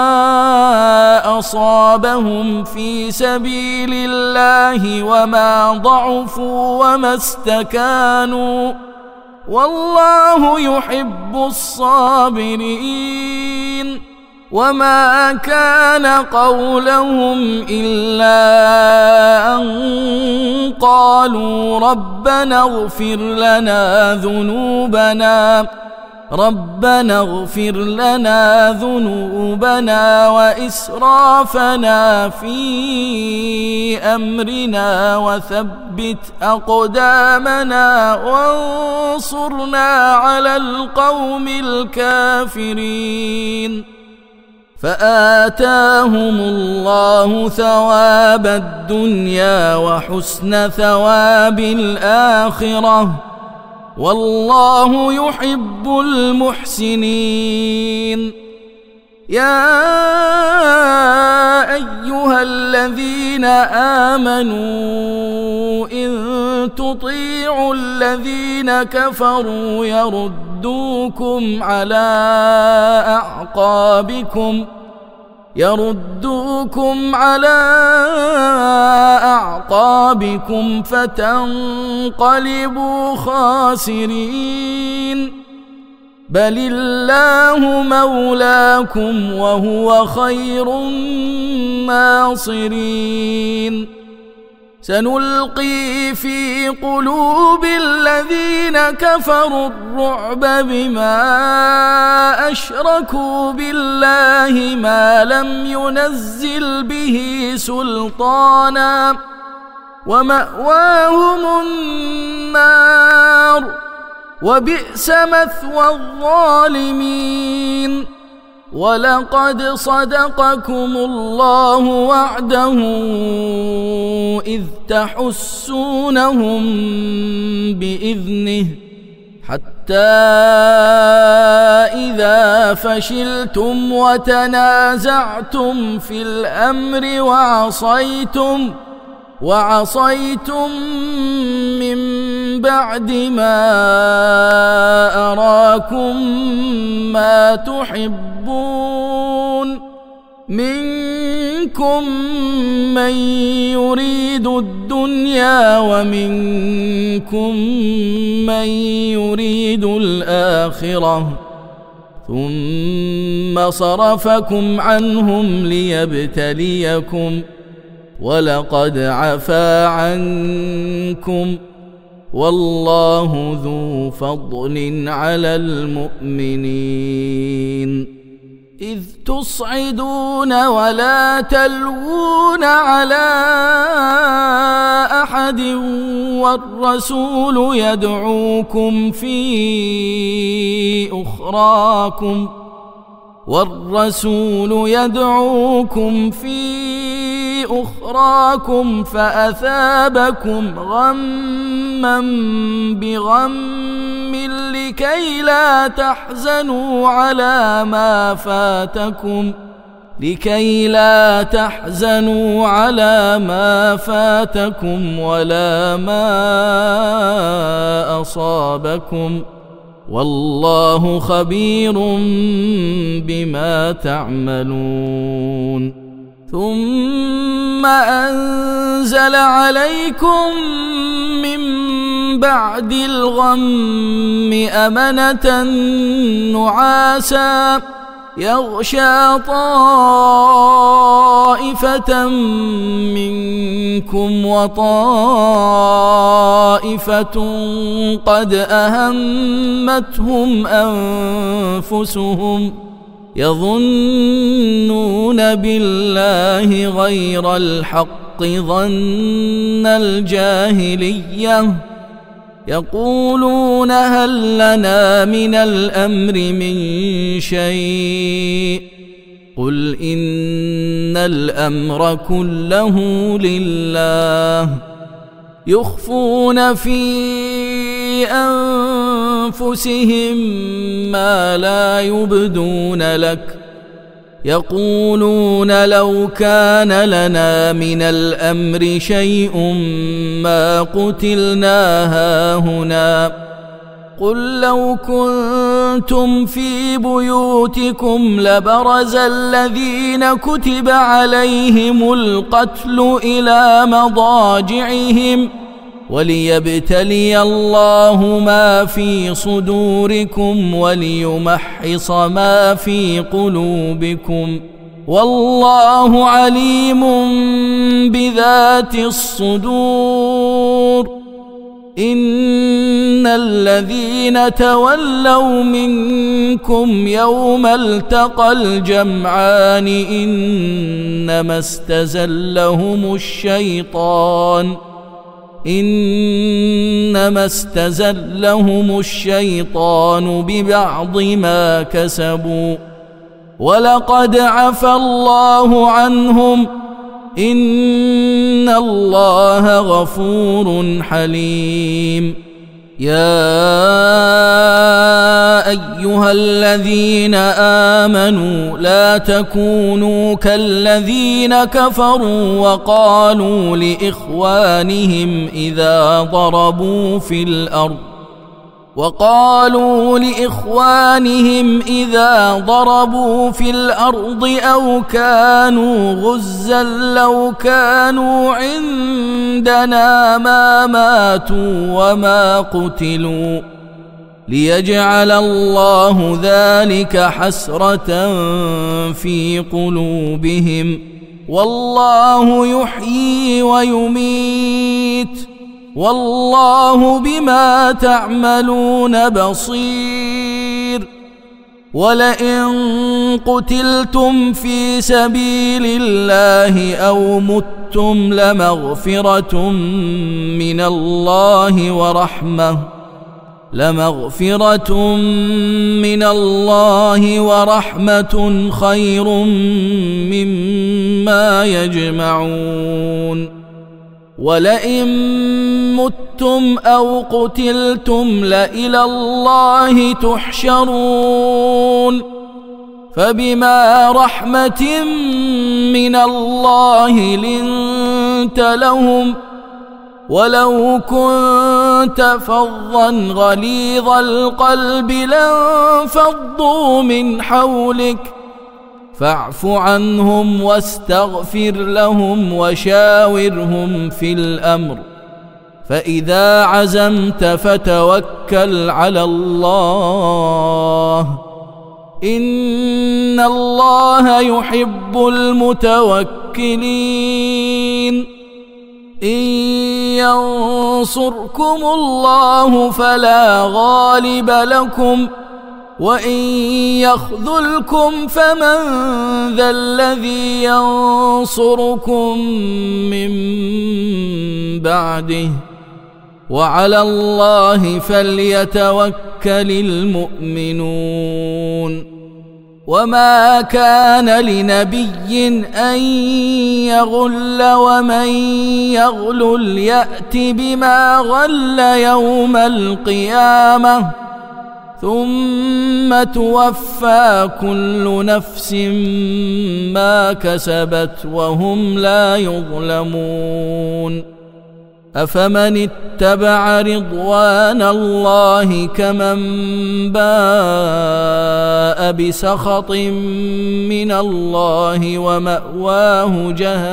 أصابهم في سبيل الله وما ضعفوا وما استكانوا والله يحب الصابرين. وما كان قولهم إلا أن قالوا ربنا اغفر لنا ذنوبنا ربنا اغفر لنا ذنوبنا وإسرافنا في أمرنا وثبت أقدامنا وانصرنا على القوم الكافرين. فآتاهم الله ثواب الدنيا وحسن ثواب الآخرة والله يحب المحسنين. يا أيها الذين آمنوا إن تطيعوا الذين كفروا يردوكم على أعقابكم يردوكم على أعقابكم فتنقلبوا خاسرين. بل الله مولاكم وهو خير الناصرين. سنلقي في قلوب الذين كفروا الرعب بما أشركوا بالله ما لم ينزل به سلطانا ومأواهم النار وبئس مثوى الظالمين. ولقد صدقكم الله وعده إذ تحسونهم بإذنه حتى إذا فشلتم وتنازعتم في الأمر وعصيتم وعصيتم من بعد ما أراكم ما تحبون منكم من يريد الدنيا ومنكم من يريد الآخرة ثم صرفكم عنهم ليبتليكم ولقد عفا عنكم والله ذو فضل على المؤمنين إذ تصعدون ولا تلوون على أحد والرسول يدعوكم في أخراكم والرسول يدعوكم في أخراكم فأثابكم غما بغم لكي لا تحزنوا على ما فاتكم لكي لا تحزنوا على ما فاتكم ولا ما أصابكم والله خبير بما تعملون ثم أنزل عليكم من بعد الغم أمنة نعاسا يغشى طائفة منكم وطائفة قد أهمتهم أنفسهم يظنون بالله غير الحق ظن الجاهلية يقولون هل لنا من الأمر من شيء قل إن الأمر كله لله يخفون في أنفسهم ما لا يبدون لك يقولون لو كان لنا من الأمر شيء ما قتلنا هاهنا قل لو كنتم في بيوتكم لبرز الذين كتب عليهم القتل إلى مضاجعهم وليبتلي الله ما في صدوركم وليمحص ما في قلوبكم والله عليم بذات الصدور إن الذين تولوا منكم يوم التقى الجمعان إنما استزلهم الشيطان إنما استزلهم الشيطان ببعض ما كسبوا ولقد عفا الله عنهم إن الله غفور حليم يا أيها الذين آمنوا لا تكونوا كالذين كفروا وقالوا لإخوانهم إذا ضربوا في الأرض وقالوا لإخوانهم إذا ضربوا في الأرض أو كانوا غزا لو كانوا عندنا ما ماتوا وما قتلوا ليجعل الله ذلك حسرة في قلوبهم والله يحيي ويميت والله بما تعملون بصير ولئن قتلتم في سبيل الله أو متم لمغفرة من الله ورحمة لمغفرة من الله ورحمة خير مما يجمعون ولئن متم أو قتلتم لإلى الله تحشرون فبما رحمة من الله لنت لهم ولو كنت فظا غليظ القلب لانفضوا من حولك فاعف عنهم واستغفر لهم وشاورهم في الأمر فإذا عزمت فتوكل على الله إن الله يحب المتوكلين إن ينصركم الله فلا غالب لكم وإن يخذلكم فمن ذا الذي ينصركم من بعده وعلى الله فليتوكل المؤمنون وما كان لنبي أن يغل ومن يغلل يأت بما غل يوم القيامة ثم توفى كل نفس ما كسبت وهم لا يظلمون أفمن اتبع رضوان الله كمن باء بسخط من الله ومأواه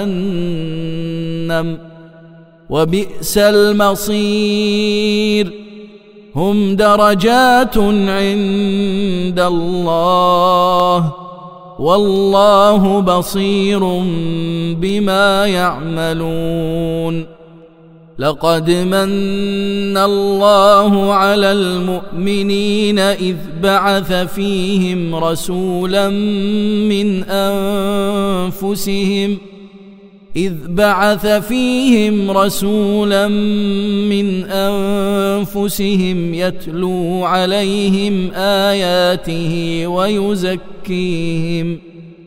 جهنم وبئس المصير هم درجات عند الله والله بصير بما يعملون لقد من الله على المؤمنين إذ بعث فيهم رسولا من أنفسهم إذ بعث فيهم رسولا من أنفسهم يتلو عليهم آياته ويزكيهم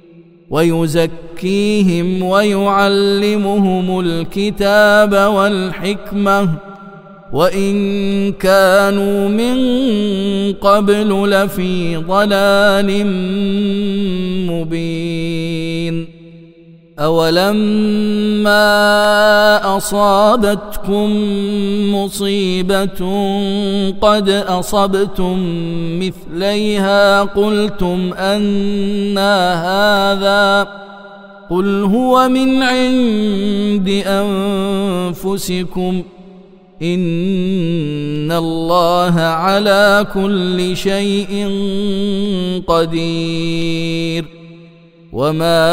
ويزكيهم ويعلمهم الكتاب والحكمة وإن كانوا من قبل لفي ضلال مبين أولما أصابتكم مصيبة قد أصبتم مثليها قلتم أنى هذا قل هو من عند أنفسكم إن الله على كل شيء قدير وما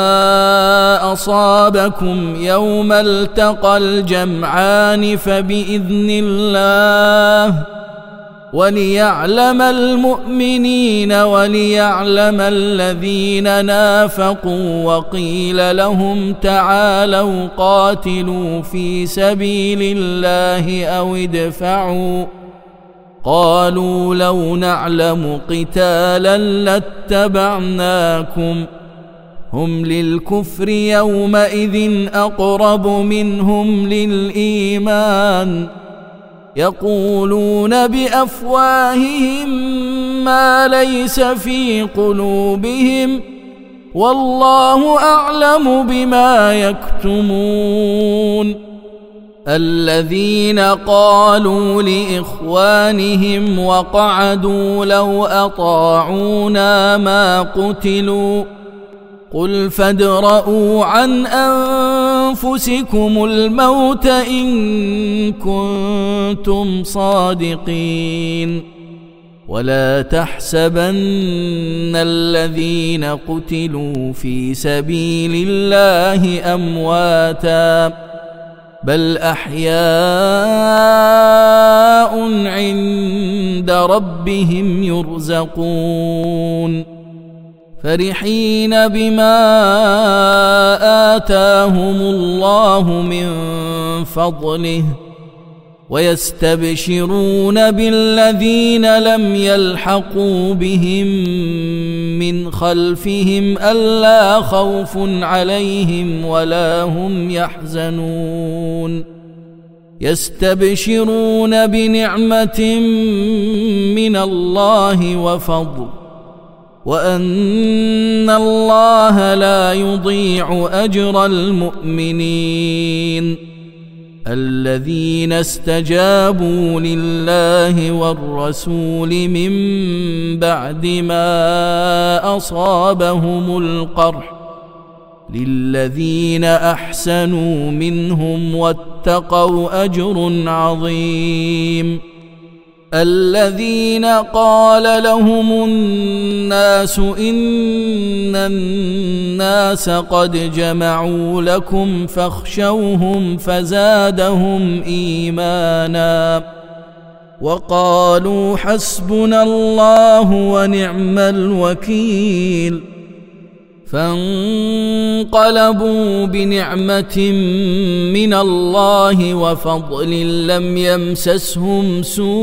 أصابكم يوم التقى الجمعان فبإذن الله وليعلم المؤمنين وليعلم الذين نافقوا وقيل لهم تعالوا قاتلوا في سبيل الله أو ادفعوا قالوا لو نعلم قتالا لاتبعناكم هم للكفر يومئذ أقرب منهم للإيمان يقولون بأفواههم ما ليس في قلوبهم والله أعلم بما يكتمون الذين قالوا لإخوانهم وقعدوا لو أطاعونا ما قتلوا قل فادرءوا عن أنفسكم الموت إن كنتم صادقين ولا تحسبن الذين قتلوا في سبيل الله أمواتا بل أحياء عند ربهم يرزقون فرحين بما آتاهم الله من فضله ويستبشرون بالذين لم يلحقوا بهم من خلفهم ألا خوف عليهم ولا هم يحزنون يستبشرون بنعمة من الله وفضل وأن الله لا يضيع أجر المؤمنين الذين استجابوا لله والرسول من بعد ما أصابهم القرح للذين أحسنوا منهم واتقوا أجر عظيم الذين قال لهم الناس إن الناس قد جمعوا لكم فاخشوهم فزادهم إيمانا وقالوا حسبنا الله ونعم الوكيل فانقلبوا بنعمة من الله وفضل لم يمسسهم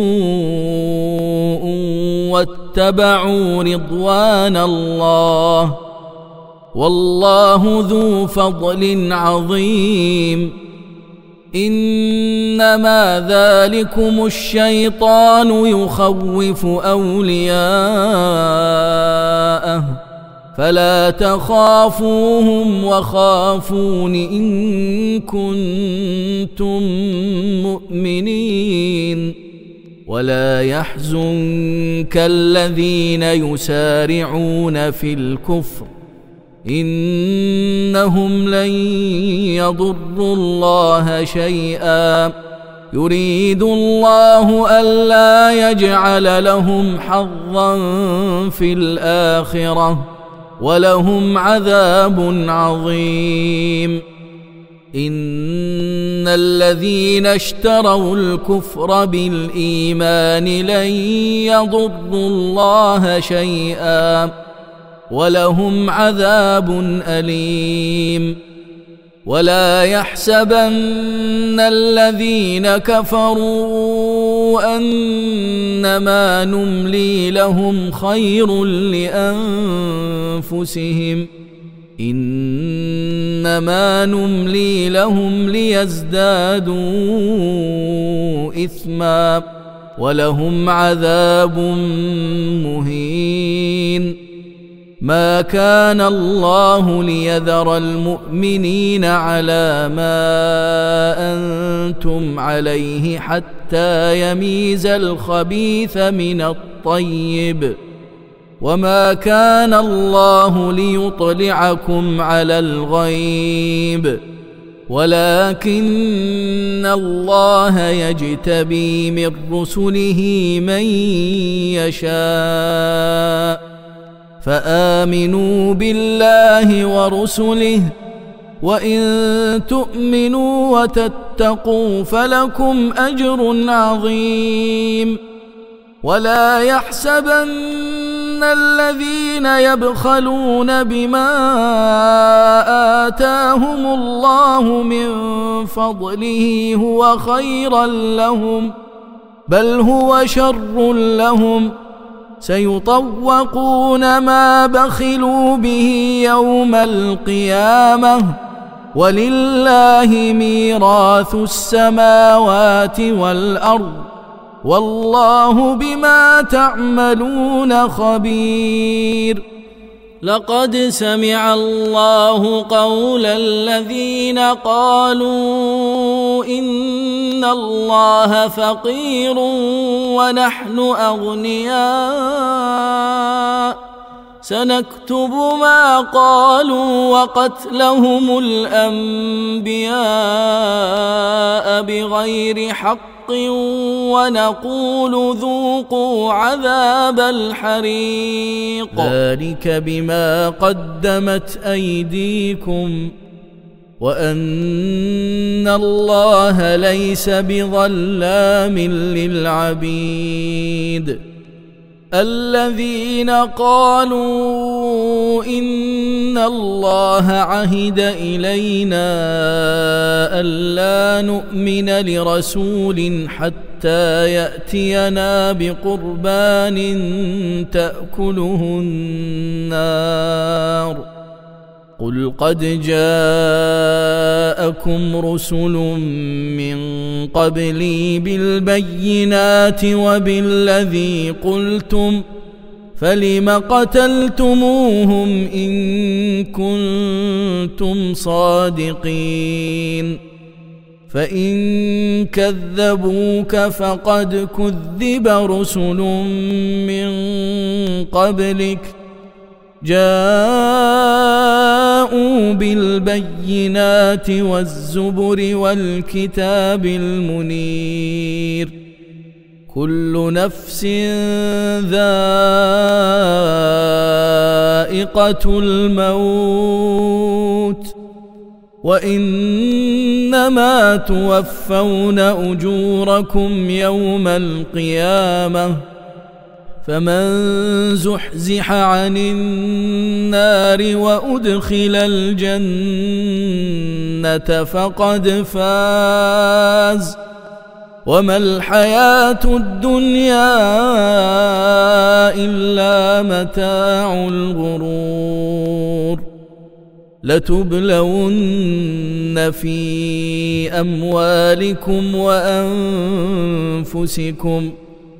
سوء واتبعوا رضوان الله والله ذو فضل عظيم إنما ذلكم الشيطان يخوف أولياءه فلا تخافوهم وخافون إن كنتم مؤمنين ولا يحزنك الذين يسارعون في الكفر إنهم لن يضروا الله شيئا يريد الله ألا يجعل لهم حظا في الآخرة ولهم عذاب عظيم إن الذين اشتروا الكفر بالإيمان لن يضروا الله شيئا ولهم عذاب أليم ولا يحسبن الذين كفروا أنما نملي لهم خير لأنفسهم إنما نملي لهم ليزدادوا إثما ولهم عذاب مهين ما كان الله ليذر المؤمنين على ما أنتم عليه حتى يميز الخبيث من الطيب وما كان الله ليطلعكم على الغيب ولكن الله يجتبي من رسله من يشاء فآمنوا بالله ورسله وإن تؤمنوا وتتقوا فلكم أجر عظيم ولا يحسبن الذين يبخلون بما آتاهم الله من فضله هو خيرا لهم بل هو شر لهم سيطوقون ما بخلوا به يوم القيامة ولله ميراث السماوات والأرض والله بما تعملون خبير لقد سمع الله قول الذين قالوا إن الله فقير ونحن أغنياء سنكتب ما قالوا وقتلهم الأنبياء بغير حق ونقول ذوقوا عذاب الحريق ذلك بما قدمت أيديكم وأن الله ليس بظلام للعبيد الذين قالوا إن الله عهد إلينا ألا نؤمن لرسول حتى يأتينا بقربان تأكله النار قل قد جاءكم رسل من قبلي بالبينات وبالذي قلتم فلم قتلتموهم إن كنتم صادقين فإن كذبوك فقد كذب رسل من قبلك جاءوا بالبينات والزبر والكتاب المنير كل نفس ذائقة الموت وإنما توفون أجوركم يوم القيامة فمن زحزح عن النار وأدخل الجنة فقد فاز وما الحياة الدنيا إلا متاع الغرور لتبلون في أموالكم وأنفسكم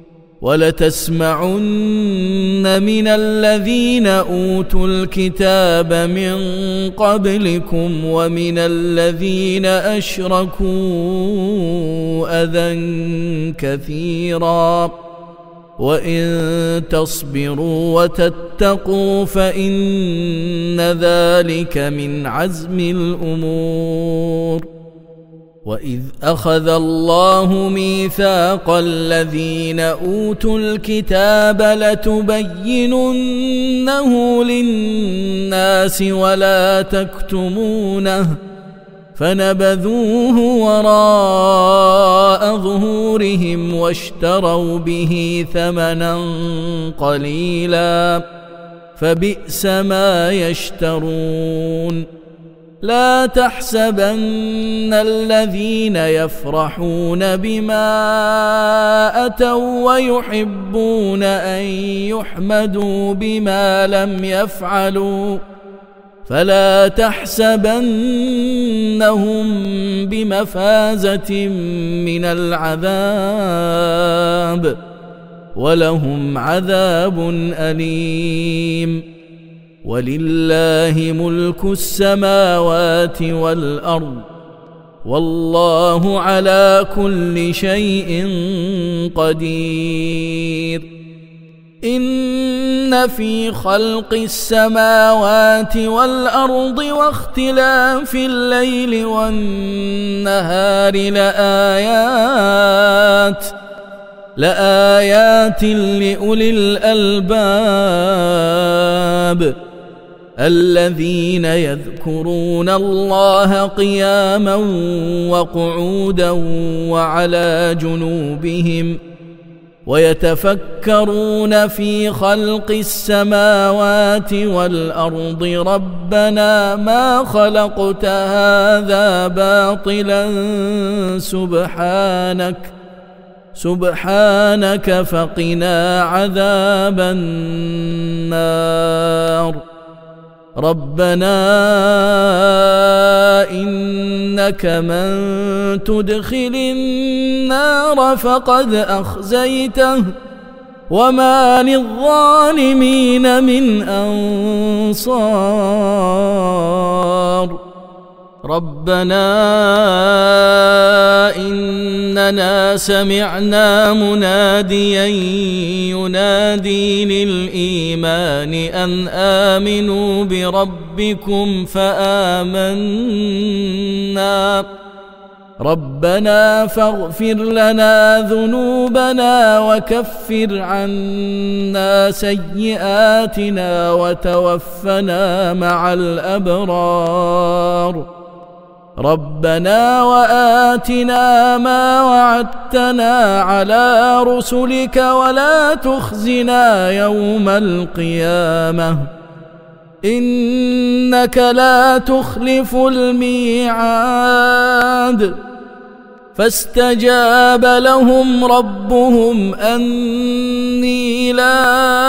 ولتسمعن من الذين أوتوا الكتاب من قبلكم ومن الذين أشركوا أذى كثيرا وإن تصبروا وتتقوا فإن ذلك من عزم الأمور وإذ أخذ الله ميثاق الذين أوتوا الكتاب لتبيننه للناس ولا تكتمونه فنبذوه وراء ظهورهم واشتروا به ثمنا قليلا فبئس ما يشترون لا تحسبن الذين يفرحون بما أتوا ويحبون أن يحمدوا بما لم يفعلوا فلا تحسبنهم بمفازة من العذاب ولهم عذاب أليم ولله ملك السماوات والأرض والله على كل شيء قدير إن في خلق السماوات والأرض واختلاف الليل والنهار لآيات لآيات لأولي الألباب الذين يذكرون الله قياما وقعودا وعلى جنوبهم ويتفكرون في خلق السماوات والأرض ربنا ما خلقت هذا باطلا سبحانك سبحانك فقنا عذاب النار ربنا إنك من تدخل النار فقد أخزيته وما للظالمين من أنصار ربنا إننا سمعنا مناديا ينادي للإيمان أن آمنوا بربكم فآمنا ربنا فاغفر لنا ذنوبنا وكفر عنا سيئاتنا وتوفنا مع الأبرار ربنا وآتنا ما وعدتنا على رسلك ولا تخزنا يوم القيامة إنك لا تخلف الميعاد فاستجاب لهم ربهم أني لا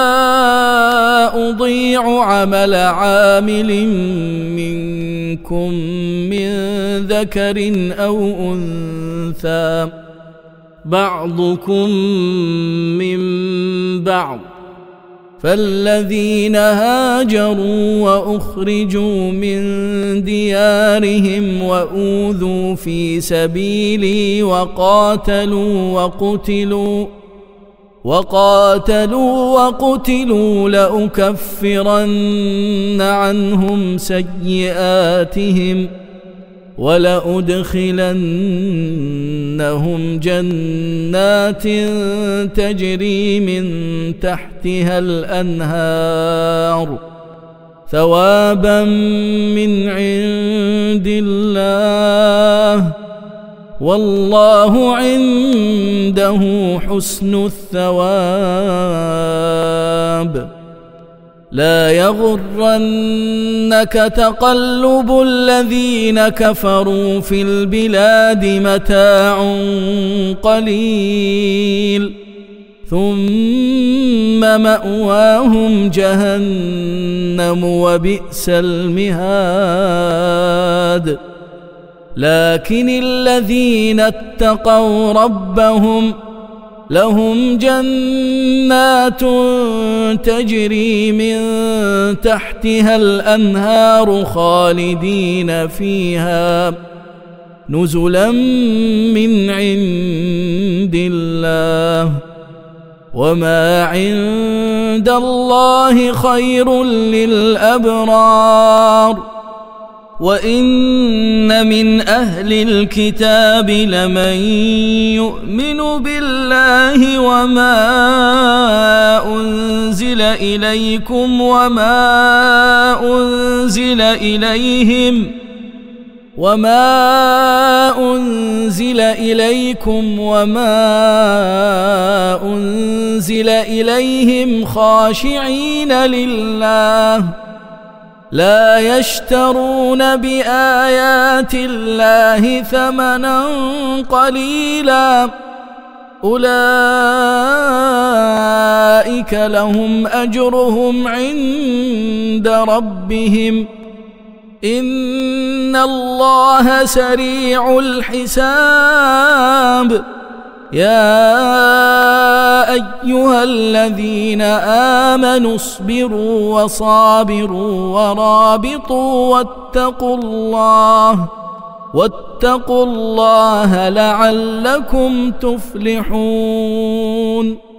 أضيع عمل عامل منكم من ذكر أو أنثى بعضكم من بعض فالذين هاجروا وأخرجوا من ديارهم وأوذوا في سبيلي وقاتلوا وقتلوا وقاتلوا وقتلوا لأكفرن عنهم سيئاتهم ولأدخلنهم جنات تجري من تحتها الأنهار ثوابا من عند الله والله عنده حسن الثواب. لا يغرنك تقلب الذين كفروا في البلاد متاع قليل ثم مأواهم جهنم وبئس المهاد. لكن الذين اتقوا ربهم لهم جنات تجري من تحتها الأنهار خالدين فيها نزلا من عند الله وما عند الله خير للأبرار. وإن من أهل الكتاب لمن يؤمن بالله وما أنزل إليكم وما أنزل إليهم وما أنزل إليكم وما أنزل إليهم خاشعين لله لا يشترون بآيات الله ثمنا قليلا أولئك لهم أجرهم عند ربهم إن الله سريع الحساب. يا أيها الذين آمنوا اصبروا وصابروا ورابطوا واتقوا الله واتقوا الله لعلكم تفلحون.